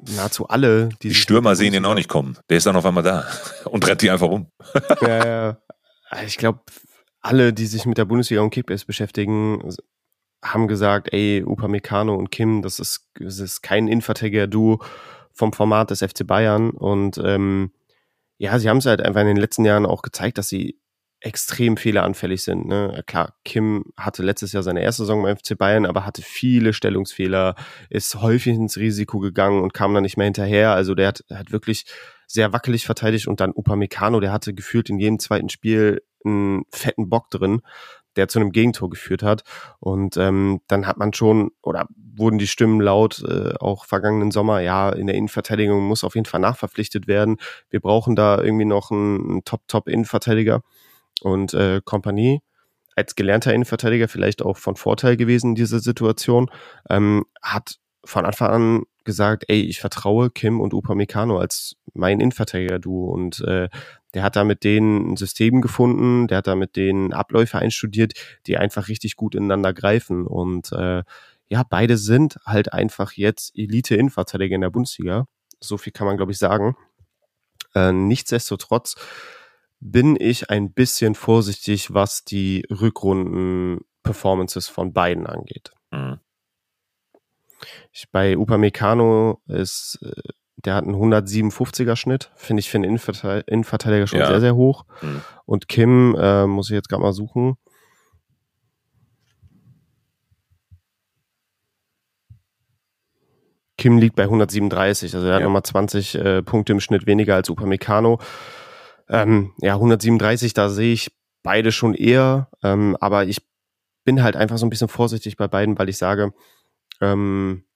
nahezu alle. Die, die Stürmer sehen ihn auch nicht kommen. Der ist dann auf einmal da und rennt die einfach um. Ja, ja. Ich glaube, alle, die sich mit der Bundesliga und Kickbase beschäftigen, haben gesagt, ey, Upamecano und Kim, das ist, das ist kein Innenverteidiger-Duo vom Format des F C Bayern. Und ähm, ja, sie haben es halt einfach in den letzten Jahren auch gezeigt, dass sie extrem fehleranfällig sind. Ne? Klar, Kim hatte letztes Jahr seine erste Saison beim F C Bayern, aber hatte viele Stellungsfehler, ist häufig ins Risiko gegangen und kam dann nicht mehr hinterher. Also der hat, hat wirklich sehr wackelig verteidigt und dann Upamecano, der hatte gefühlt in jedem zweiten Spiel einen fetten Bock drin, der zu einem Gegentor geführt hat. Und ähm, dann hat man schon, oder wurden die Stimmen laut, äh, auch vergangenen Sommer, ja, in der Innenverteidigung muss auf jeden Fall nachverpflichtet werden. Wir brauchen da irgendwie noch einen, einen Top-Top-Innenverteidiger. Und äh, Kompanie als gelernter Innenverteidiger vielleicht auch von Vorteil gewesen in dieser Situation, ähm, hat von Anfang an gesagt, ey, ich vertraue Kim und Upamecano als mein Innenverteidiger-Duo und äh, der hat da mit denen ein System gefunden, der hat da mit denen Abläufe einstudiert, die einfach richtig gut ineinander greifen und äh, ja, beide sind halt einfach jetzt Elite-Innenverteidiger in der Bundesliga, so viel kann man glaube ich sagen. Äh, nichtsdestotrotz bin ich ein bisschen vorsichtig, was die Rückrunden-Performances von beiden angeht. Mhm. Ich, bei Upamecano ist, der hat einen hundertsiebenundfünfziger Schnitt, finde ich für einen Innenverteidiger, Innenverteidiger schon ja. sehr, sehr hoch. Mhm. Und Kim, äh, muss ich jetzt gerade mal suchen. Kim liegt bei hundertsiebenunddreißig, also er hat ja. nochmal zwanzig äh, Punkte im Schnitt weniger als Upamecano. Ähm, ja, hundertsiebenunddreißig, da sehe ich beide schon eher, ähm, aber ich bin halt einfach so ein bisschen vorsichtig bei beiden, weil ich sage, ähm,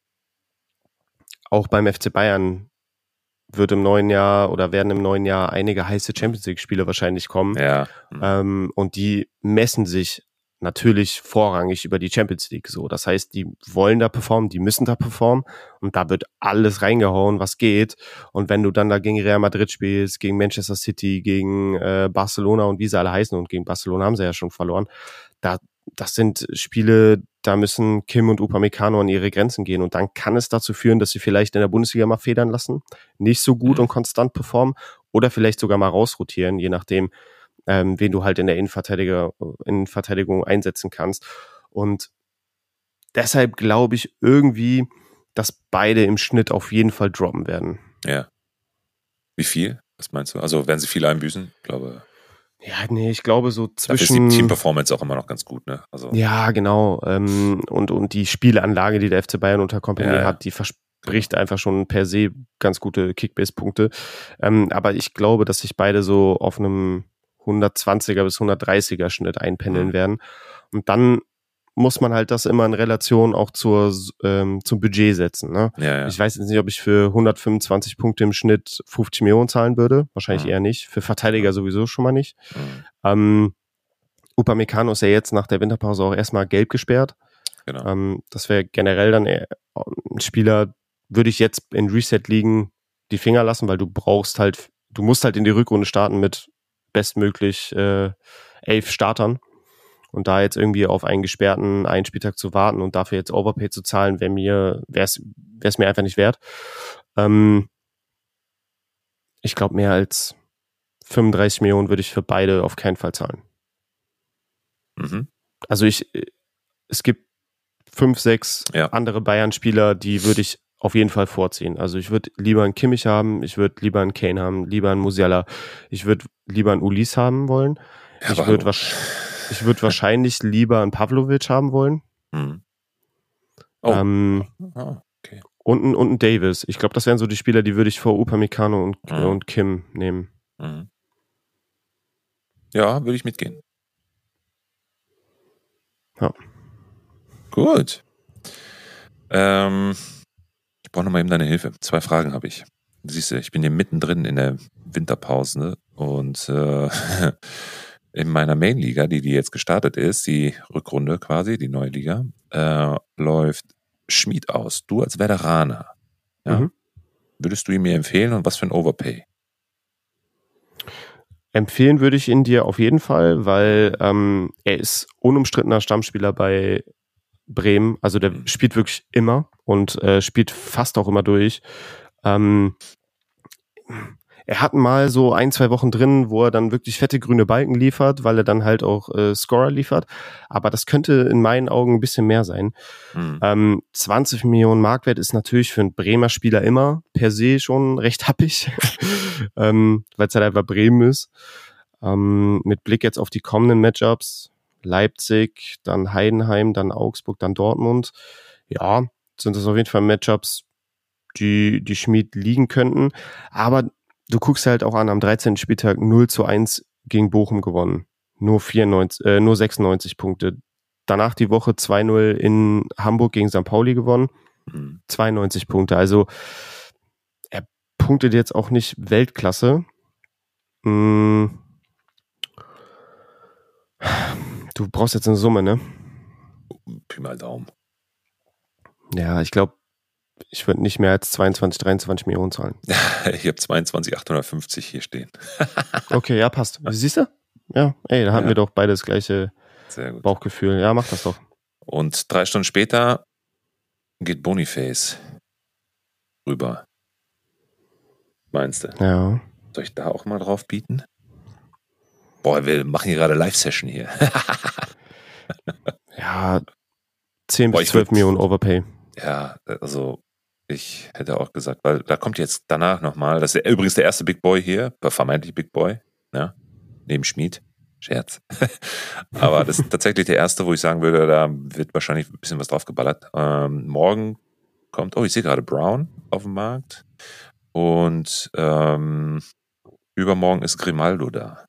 auch beim F C Bayern wird im neuen Jahr oder werden im neuen Jahr einige heiße Champions-League-Spiele wahrscheinlich kommen. Ja. Ähm, und die messen sich natürlich vorrangig über die Champions League so. Das heißt, die wollen da performen, die müssen da performen und da wird alles reingehauen, was geht. Und wenn du dann da gegen Real Madrid spielst, gegen Manchester City, gegen äh, Barcelona und wie sie alle heißen, und gegen Barcelona haben sie ja schon verloren, da das sind Spiele, da müssen Kim und Upamecano an ihre Grenzen gehen und dann kann es dazu führen, dass sie vielleicht in der Bundesliga mal federn lassen, nicht so gut mhm. und konstant performen oder vielleicht sogar mal rausrotieren, je nachdem, ähm, wen du halt in der Innenverteidiger, Innenverteidigung einsetzen kannst. Und deshalb glaube ich irgendwie, dass beide im Schnitt auf jeden Fall droppen werden. Ja. Wie viel? Was meinst du? Also werden sie viel einbüßen? Ich glaube... Ja, nee, ich glaube so zwischen... Dafür ist die Team-Performance auch immer noch ganz gut, ne? Also ja, genau. Ähm, und, und die Spielanlage, die der F C Bayern unter Kompanie ja, hat, die verspricht genau. einfach schon per se ganz gute Kickbase-Punkte. Ähm, aber ich glaube, dass sich beide so auf einem hundertzwanziger bis hundertdreißiger Schnitt einpendeln mhm. werden. Und dann muss man halt das immer in Relation auch zur, ähm, zum Budget setzen. Ne? Ja, ja. Ich weiß jetzt nicht, ob ich für hundertfünfundzwanzig Punkte im Schnitt fünfzig Millionen zahlen würde. Wahrscheinlich mhm. eher nicht. Für Verteidiger mhm. sowieso schon mal nicht. Mhm. Ähm, Upamecano ist ja jetzt nach der Winterpause auch erstmal gelb gesperrt. Genau. Ähm, das wäre generell dann eher ein Spieler, würde ich jetzt in Reset-Ligen die Finger lassen, weil du brauchst halt, du musst halt in die Rückrunde starten mit bestmöglich äh, elf Startern. Und da jetzt irgendwie auf einen gesperrten einen Spieltag zu warten und dafür jetzt Overpay zu zahlen, wäre mir, wäre es mir einfach nicht wert. Ähm, ich glaube, mehr als fünfunddreißig Millionen würde ich für beide auf keinen Fall zahlen. Mhm. Also ich, es gibt fünf, sechs ja. andere Bayern-Spieler, die würde ich auf jeden Fall vorziehen. Also ich würde lieber einen Kimmich haben, ich würde lieber einen Kane haben, lieber einen Musiala, ich würde lieber einen Ulis haben wollen. Ja, ich würde wahrscheinlich Ich würde wahrscheinlich lieber einen Pavlovic haben wollen. Mhm. Oh. Ähm, oh, okay. und, einen, und einen Davis. Ich glaube, das wären so die Spieler, die würde ich vor Upamecano und, mhm. und Kim nehmen. Mhm. Ja, würde ich mitgehen. Ja. Gut. Ähm, ich brauche nochmal eben deine Hilfe. Zwei Fragen habe ich. Siehst du, ich bin hier mittendrin in der Winterpause, ne? Und äh, in meiner Main-Liga, die, die jetzt gestartet ist, die Rückrunde quasi, die neue Liga, äh, läuft Schmied aus. Du als Veteraner. Ja? Mhm. Würdest du ihn mir empfehlen und was für ein Overpay? Empfehlen würde ich ihn dir auf jeden Fall, weil ähm, er ist unumstrittener Stammspieler bei Bremen. Also der mhm. spielt wirklich immer und äh, spielt fast auch immer durch. Ähm, er hat mal so ein, zwei Wochen drin, wo er dann wirklich fette grüne Balken liefert, weil er dann halt auch äh, Scorer liefert. Aber das könnte in meinen Augen ein bisschen mehr sein. Mhm. Ähm, zwanzig Millionen Marktwert ist natürlich für einen Bremer Spieler immer per se schon recht happig, ähm, weil es halt einfach Bremen ist. Ähm, mit Blick jetzt auf die kommenden Matchups, Leipzig, dann Heidenheim, dann Augsburg, dann Dortmund. Ja, sind das auf jeden Fall Matchups, die die Schmied liegen könnten. Aber du guckst halt auch an, am dreizehnten Spieltag null zu eins gegen Bochum gewonnen. Nur vierundneunzig, äh, nur sechsundneunzig Punkte. Danach die Woche zwei null in Hamburg gegen Sankt Pauli gewonnen. Mhm. zweiundneunzig Punkte. Also er punktet jetzt auch nicht Weltklasse. Hm. Du brauchst jetzt eine Summe, ne? Pi mal Daumen. Ja, ich glaube, ich würde nicht mehr als zweiundzwanzig, dreiundzwanzig Millionen zahlen. Ich habe zweiundzwanzig achthundertfünfzig hier stehen. Okay, ja, passt. Siehst du? Ja, ey, da hatten ja. wir doch beide das gleiche Bauchgefühl. Ja, mach das doch. Und drei Stunden später geht Boniface rüber. Meinst du? Ja. Soll ich da auch mal drauf bieten? Boah, wir machen hier gerade Live-Session hier. Ja, zehn bis zwölf Millionen Overpay. Ja, also ich hätte auch gesagt, weil da kommt jetzt danach nochmal, das ist der, übrigens der erste Big Boy hier, vermeintlich Big Boy, ja, neben Schmied, Scherz. Aber das ist tatsächlich der erste, wo ich sagen würde, da wird wahrscheinlich ein bisschen was drauf geballert. Ähm, morgen kommt, oh, ich sehe gerade Brown auf dem Markt und ähm, übermorgen ist Grimaldo da.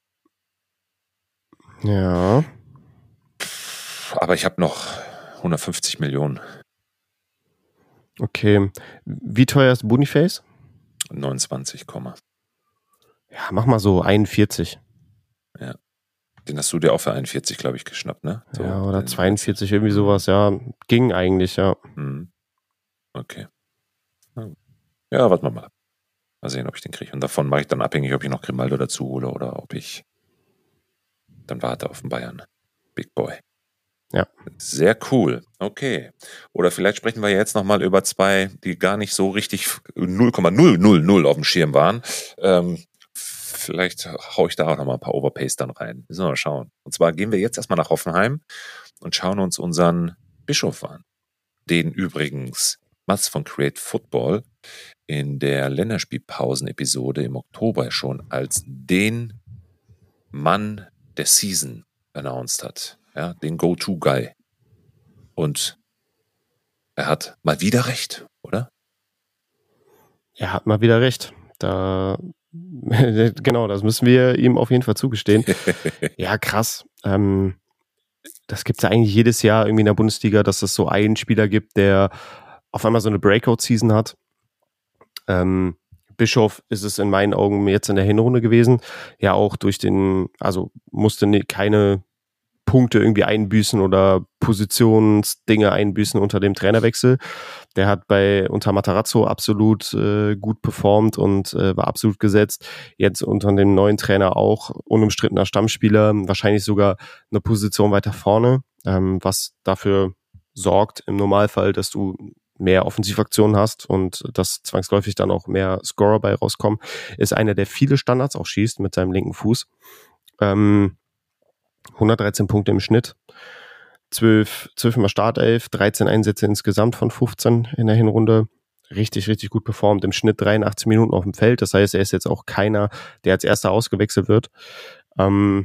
Ja. Aber ich habe noch hundertfünfzig Millionen. Okay. Wie teuer ist Boniface? neunundzwanzig, ja, mach mal so einundvierzig. Ja. Den hast du dir auch für einundvierzig, glaube ich, geschnappt, ne? So, ja, oder zweiundvierzig, irgendwie sowas, ja. Ging eigentlich, ja. Mhm. Okay. Ja, warten wir mal. Mal sehen, ob ich den kriege. Und davon mache ich dann abhängig, ob ich noch Grimaldo dazu hole oder ob ich dann warte auf den Bayern. Big Boy. Ja. Sehr cool. Okay. Oder vielleicht sprechen wir jetzt nochmal über zwei, die gar nicht so richtig null Komma null null null auf dem Schirm waren. Ähm, vielleicht hau ich da auch nochmal ein paar Overpays dann rein. Müssen wir mal schauen. Und zwar gehen wir jetzt erstmal nach Hoffenheim und schauen uns unseren Bischof an. Den übrigens Mats von Create Football in der Länderspielpausen-Episode im Oktober schon als den Mann der Season announced hat. Ja, den Go-To-Guy. Und er hat mal wieder recht, oder? Er hat mal wieder recht. Da genau, das müssen wir ihm auf jeden Fall zugestehen. Ja, krass. Ähm, das gibt es ja eigentlich jedes Jahr irgendwie in der Bundesliga, dass es so einen Spieler gibt, der auf einmal so eine Breakout-Season hat. Ähm, Bischof ist es in meinen Augen jetzt in der Hinrunde gewesen. Ja, auch durch den, also musste ne, keine Punkte irgendwie einbüßen oder Positionsdinge einbüßen unter dem Trainerwechsel. Der hat bei unter Matarazzo absolut äh, gut performt und äh, war absolut gesetzt. Jetzt unter dem neuen Trainer auch unumstrittener Stammspieler, wahrscheinlich sogar eine Position weiter vorne, ähm, was dafür sorgt im Normalfall, dass du mehr Offensivaktionen hast und dass zwangsläufig dann auch mehr Scorer bei rauskommen. Ist einer, der viele Standards auch schießt mit seinem linken Fuß. Ähm, hundertdreizehn Punkte im Schnitt, zwölf, zwölf mal Startelf, dreizehn Einsätze insgesamt von fünfzehn in der Hinrunde. Richtig, richtig gut performt. Im Schnitt dreiundachtzig Minuten auf dem Feld. Das heißt, er ist jetzt auch keiner, der als erster ausgewechselt wird. Ähm,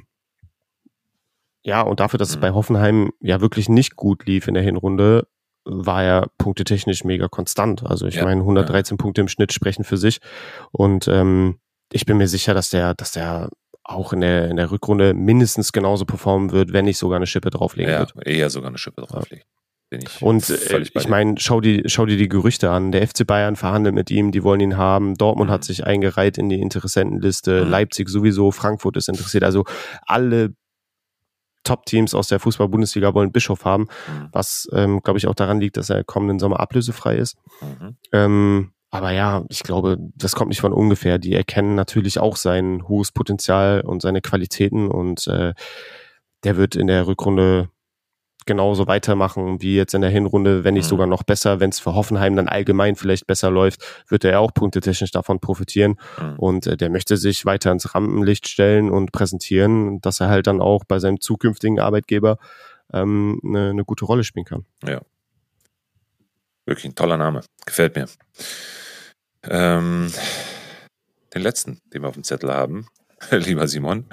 ja, und dafür, dass es bei Hoffenheim ja wirklich nicht gut lief in der Hinrunde, war er punktetechnisch mega konstant. Also ich ja, meine, hundertdreizehn ja. Punkte im Schnitt sprechen für sich. Und ähm, ich bin mir sicher, dass der, dass der auch in der, in der Rückrunde mindestens genauso performen wird, wenn nicht sogar eine Schippe drauflegen ja, wird. Eher sogar eine Schippe drauflegen. Bin ich Und äh, ich meine, schau dir, schau dir die Gerüchte an. Der F C Bayern verhandelt mit ihm, die wollen ihn haben. Dortmund mhm. hat sich eingereiht in die Interessentenliste. Mhm. Leipzig sowieso, Frankfurt ist interessiert. Also alle Top-Teams aus der Fußball-Bundesliga wollen Bischof haben, mhm. was, ähm, glaube ich, auch daran liegt, dass er kommenden Sommer ablösefrei ist. Mhm. Ähm, aber ja, ich glaube, das kommt nicht von ungefähr. Die erkennen natürlich auch sein hohes Potenzial und seine Qualitäten und äh, der wird in der Rückrunde genauso weitermachen wie jetzt in der Hinrunde, wenn nicht Mhm. sogar noch besser. Wenn es für Hoffenheim dann allgemein vielleicht besser läuft, wird er ja auch punktetechnisch davon profitieren. Mhm. Und äh, der möchte sich weiter ins Rampenlicht stellen und präsentieren, dass er halt dann auch bei seinem zukünftigen Arbeitgeber ähm, eine, eine gute Rolle spielen kann. Ja. Wirklich ein toller Name. Gefällt mir. Ähm, den letzten, den wir auf dem Zettel haben, lieber Simon.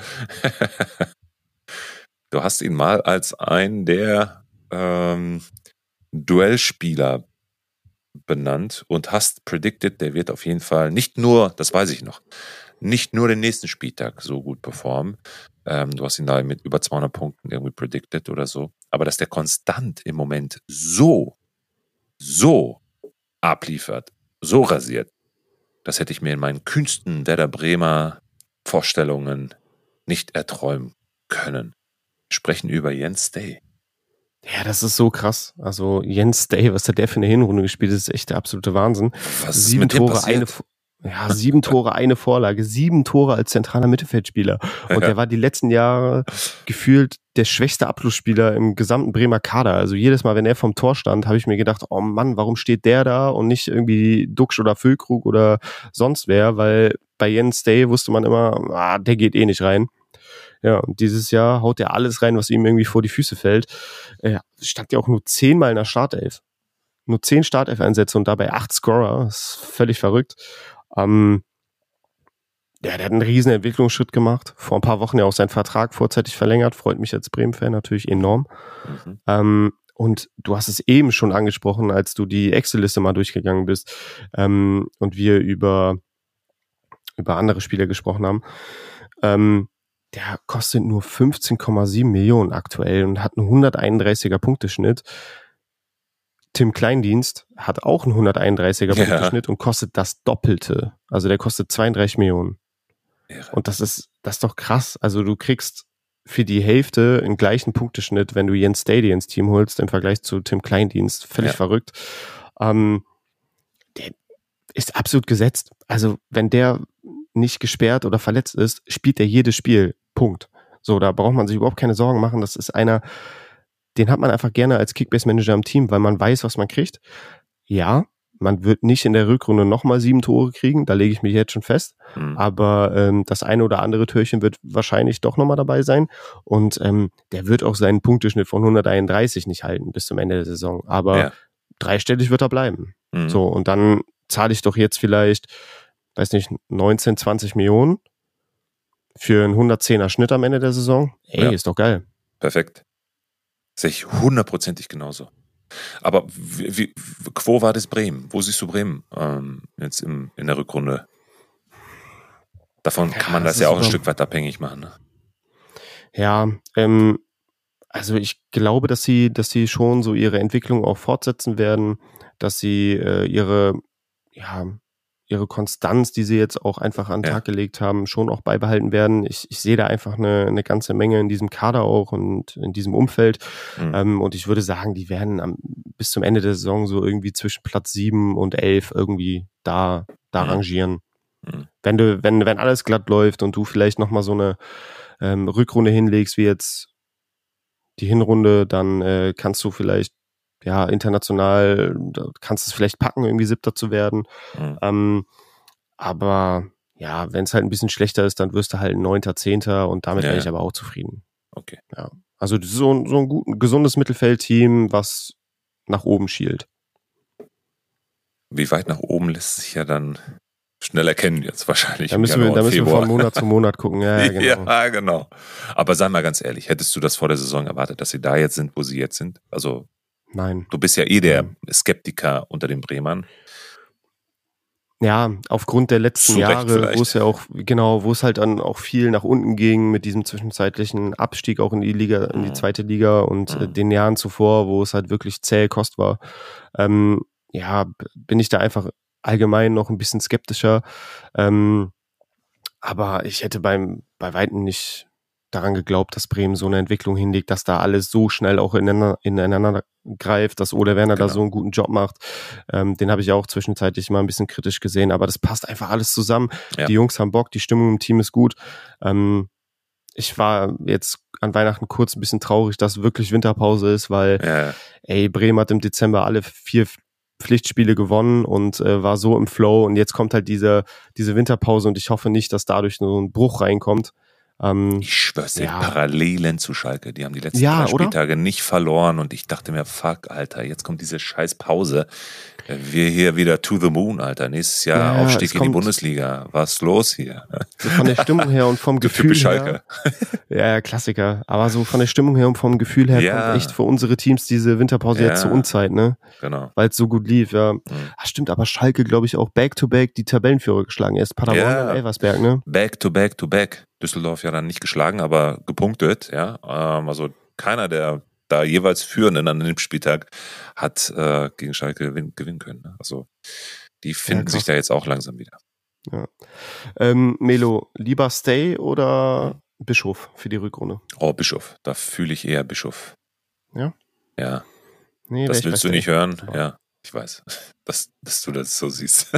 Du hast ihn mal als einen der ähm, Duellspieler benannt und hast predicted, der wird auf jeden Fall nicht nur, das weiß ich noch, nicht nur den nächsten Spieltag so gut performen. Ähm, du hast ihn da mit über zweihundert Punkten irgendwie predicted oder so. Aber dass der konstant im Moment so, so abliefert, so rasiert, das hätte ich mir in meinen kühnsten Werder Bremer Vorstellungen nicht erträumen können. Wir sprechen über Jens Stay. Ja, das ist so krass. Also Jens Stay, was hat der für eine Hinrunde gespielt, das ist echt der absolute Wahnsinn. Was ist Sieben mit dem Tore, passiert? eine, ja, sieben Tore, eine Vorlage, sieben Tore als zentraler Mittelfeldspieler. Und Ja. der war die letzten Jahre gefühlt der schwächste Abschlussspieler im gesamten Bremer Kader. Also jedes Mal, wenn er vom Tor stand, habe ich mir gedacht, oh Mann, warum steht der da und nicht irgendwie Duxch oder Füllkrug oder sonst wer? Weil bei Jens Stay wusste man immer, ah, der geht eh nicht rein. Ja, und dieses Jahr haut er alles rein, was ihm irgendwie vor die Füße fällt. Er stand ja auch nur zehnmal in der Startelf. Nur zehn Startelf-Einsätze und dabei acht Scorer. Das ist völlig verrückt. Ähm, ja, der hat einen riesen Entwicklungsschritt gemacht. Vor ein paar Wochen ja auch seinen Vertrag vorzeitig verlängert. Freut mich als Bremen-Fan natürlich enorm. Mhm. Ähm, und du hast es eben schon angesprochen, als du die Excel-Liste mal durchgegangen bist ähm, und wir über, über andere Spieler gesprochen haben. Ähm, der kostet nur fünfzehn Komma sieben Millionen aktuell und hat einen hunderteinunddreißiger Punkteschnitt. Tim Kleindienst hat auch einen hunderteinunddreißiger Ja. Punkteschnitt und kostet das Doppelte. Also der kostet zweiunddreißig Millionen. Irre. Und das ist, das ist doch krass. Also du kriegst für die Hälfte einen gleichen Punkteschnitt, wenn du Jens Stay ins Team holst, im Vergleich zu Tim Kleindienst. Völlig Ja. verrückt. Ähm, der ist absolut gesetzt. Also wenn der nicht gesperrt oder verletzt ist, spielt er jedes Spiel. Punkt. So, da braucht man sich überhaupt keine Sorgen machen. Das ist einer, den hat man einfach gerne als Kickbase-Manager im Team, weil man weiß, was man kriegt. Ja, man wird nicht in der Rückrunde nochmal sieben Tore kriegen, da lege ich mich jetzt schon fest. Mhm. Aber ähm, das eine oder andere Türchen wird wahrscheinlich doch nochmal dabei sein. Und ähm, der wird auch seinen Punkteschnitt von hunderteinunddreißig nicht halten bis zum Ende der Saison. Aber Ja. dreistellig wird er bleiben. Mhm. So, und dann zahle ich doch jetzt vielleicht, weiß nicht, neunzehn, zwanzig Millionen für einen hundertzehner Schnitt am Ende der Saison. Ey, Ja. ist doch geil. Perfekt. Sehe ich hundertprozentig genauso. Aber wie, wie, wo war das Bremen? Wo siehst du Bremen ähm, jetzt im, in der Rückrunde? Davon Ja, kann man das das ja ist auch ein super. Stück weit abhängig machen. Ne? Ja, ähm, also ich glaube, dass sie, dass sie schon so ihre Entwicklung auch fortsetzen werden, dass sie äh, ihre, ja, ihre Konstanz, die sie jetzt auch einfach an den Ja. Tag gelegt haben, schon auch beibehalten werden. Ich, ich sehe da einfach eine, eine ganze Menge in diesem Kader auch und in diesem Umfeld. Mhm. Ähm, und ich würde sagen, die werden am, bis zum Ende der Saison so irgendwie zwischen Platz sieben und elf irgendwie da, da Mhm. rangieren. Mhm. Wenn du, wenn, wenn alles glatt läuft und du vielleicht nochmal so eine ähm, Rückrunde hinlegst, wie jetzt die Hinrunde, dann äh, kannst du vielleicht ja international, da kannst du es vielleicht packen, irgendwie Siebter zu werden. Mhm. Ähm, aber ja, wenn es halt ein bisschen schlechter ist, dann wirst du halt Neunter, Zehnter und damit Ja, wäre ich ja. aber auch zufrieden. Okay. Ja. Also das ist so, ein- so ein gut, ein gesundes Mittelfeldteam, was nach oben schielt. Wie weit nach oben lässt sich ja dann schnell erkennen jetzt wahrscheinlich. Da im müssen wir, Januar da und müssen wir Februar. von Monat zu Monat gucken. Ja, ja, genau. Ja, genau. Aber sei mal ganz ehrlich, hättest du das vor der Saison erwartet, dass sie da jetzt sind, wo sie jetzt sind? Also Nein. du bist ja eh der Skeptiker unter den Bremern. Ja, aufgrund der letzten Zu Recht Jahre, vielleicht. wo es ja auch, genau, wo es halt dann auch viel nach unten ging mit diesem zwischenzeitlichen Abstieg auch in die Liga, in die Mhm. zweite Liga und Mhm. äh, den Jahren zuvor, wo es halt wirklich zähe Kost war, ähm, ja, b- bin ich da einfach allgemein noch ein bisschen skeptischer. Ähm, aber ich hätte beim, bei Weitem nicht daran geglaubt, dass Bremen so eine Entwicklung hinlegt, dass da alles so schnell auch ineinander, ineinander greift, dass Ole Werner da Genau. so einen guten Job macht. Ähm, den habe ich auch zwischenzeitlich mal ein bisschen kritisch gesehen, aber das passt einfach alles zusammen. Ja. Die Jungs haben Bock, die Stimmung im Team ist gut. Ähm, ich war jetzt an Weihnachten kurz ein bisschen traurig, dass wirklich Winterpause ist, weil Ja. ey, Bremen hat im Dezember alle vier Pflichtspiele gewonnen und äh, war so im Flow und jetzt kommt halt diese, diese Winterpause und ich hoffe nicht, dass dadurch so ein Bruch reinkommt. Ähm, Ich schwör's dir, ja. Parallelen zu Schalke. Die haben die letzten Ja, drei oder? Spieltage nicht verloren und ich dachte mir, fuck, Alter, jetzt kommt diese scheiß Pause. Wir hier wieder to the moon, Alter. Nächstes Jahr Ja, Aufstieg es in die kommt- Bundesliga. Was ist los hier? so von der Stimmung her und vom Du Gefühl typisch her. Schalke. Ja, ja, Klassiker. Aber so von der Stimmung her und vom Gefühl her Ja. kommt echt für unsere Teams diese Winterpause Ja. jetzt zur Unzeit, ne? Genau. Weil es so gut lief, ja. Ach, stimmt, aber Schalke, glaube ich, auch back-to-back die Tabellenführer geschlagen. Erst Paderborn Ja. und Elversberg, ne? Back to back to back. Düsseldorf ja dann nicht geschlagen, aber gepunktet, ja. Ähm, also keiner der da jeweils Führenden an dem Spieltag hat äh, gegen Schalke gewin- gewinnen können. Ne? Also die finden krass. sich da jetzt auch langsam wieder. Ähm, Melo, lieber Stay oder Bischof für die Rückrunde? Oh, Bischof. Da fühle ich eher Bischof. Ja? Ja. Nee, Das wär ich willst bei du nicht Stay. hören? Aber- Ja, ich weiß, dass, dass du das so siehst.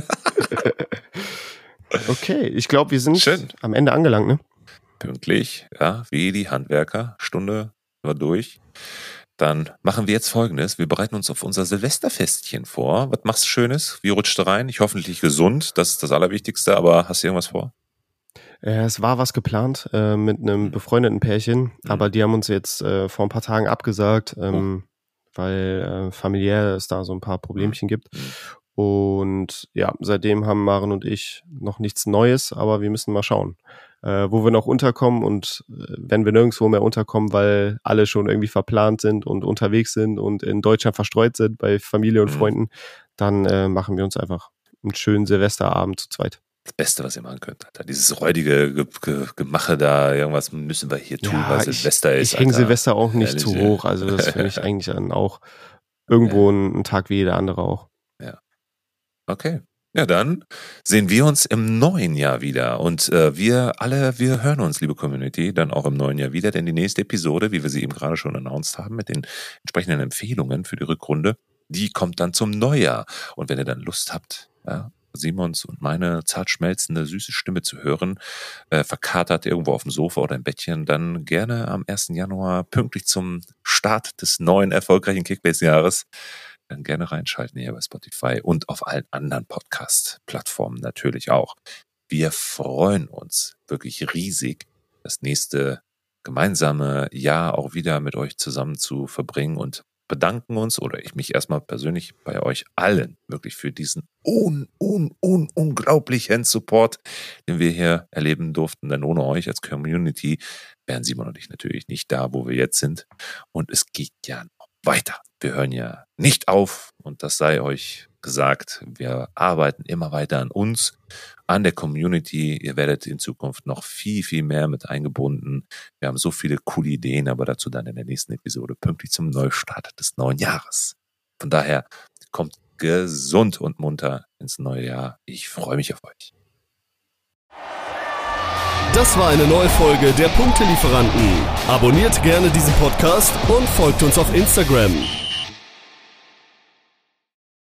Okay, ich glaube, wir sind Schön. am Ende angelangt, ne? Pünktlich, ja, wie die Handwerker. Stunde war durch. Dann machen wir jetzt Folgendes. Wir bereiten uns auf unser Silvesterfestchen vor. Was machst du Schönes? Wie rutscht du rein? Ich hoffentlich gesund. Das ist das Allerwichtigste. Aber hast du irgendwas vor? Äh, es war was geplant äh, mit einem befreundeten Pärchen, aber die haben uns jetzt äh, vor ein paar Tagen abgesagt, ähm, weil äh, familiär es da so ein paar Problemchen gibt. Und ja, seitdem haben Maren und ich noch nichts Neues, aber wir müssen mal schauen, äh, wo wir noch unterkommen und äh, wenn wir nirgendwo mehr unterkommen, weil alle schon irgendwie verplant sind und unterwegs sind und in Deutschland verstreut sind bei Familie und Mhm. Freunden, dann äh, machen wir uns einfach einen schönen Silvesterabend zu zweit. Das Beste, was ihr machen könnt, Alter. Dieses räudige Ge Ge Gemache da, irgendwas müssen wir hier tun, weil ich, Silvester ist. ich hänge Alter. Silvester auch nicht Ehrlich, zu ja. hoch, also das finde ich eigentlich dann auch irgendwo ein, ein Tag wie jeder andere auch. Okay. Ja, dann sehen wir uns im neuen Jahr wieder. Und äh, wir alle, wir hören uns, liebe Community, dann auch im neuen Jahr wieder. Denn die nächste Episode, wie wir sie eben gerade schon announced haben, mit den entsprechenden Empfehlungen für die Rückrunde, die kommt dann zum Neujahr. Und wenn ihr dann Lust habt, ja, Simons und meine zart schmelzende, süße Stimme zu hören, äh, verkatert irgendwo auf dem Sofa oder im Bettchen, dann gerne am ersten Januar pünktlich zum Start des neuen erfolgreichen Kickbase-Jahres dann gerne reinschalten hier bei Spotify und auf allen anderen Podcast-Plattformen natürlich auch. Wir freuen uns wirklich riesig, das nächste gemeinsame Jahr auch wieder mit euch zusammen zu verbringen und bedanken uns, oder ich mich erstmal persönlich bei euch allen wirklich für diesen un, un, un, unglaublichen Support, den wir hier erleben durften. Denn ohne euch als Community wären Simon und ich natürlich nicht da, wo wir jetzt sind. Und es geht ja noch weiter. Wir hören ja nicht auf und das sei euch gesagt. Wir arbeiten immer weiter an uns, an der Community. Ihr werdet in Zukunft noch viel, viel mehr mit eingebunden. Wir haben so viele coole Ideen, aber dazu dann in der nächsten Episode pünktlich zum Neustart des neuen Jahres. Von daher kommt gesund und munter ins neue Jahr. Ich freue mich auf euch. Das war eine neue Folge der Punktelieferanten. Abonniert gerne diesen Podcast und folgt uns auf Instagram.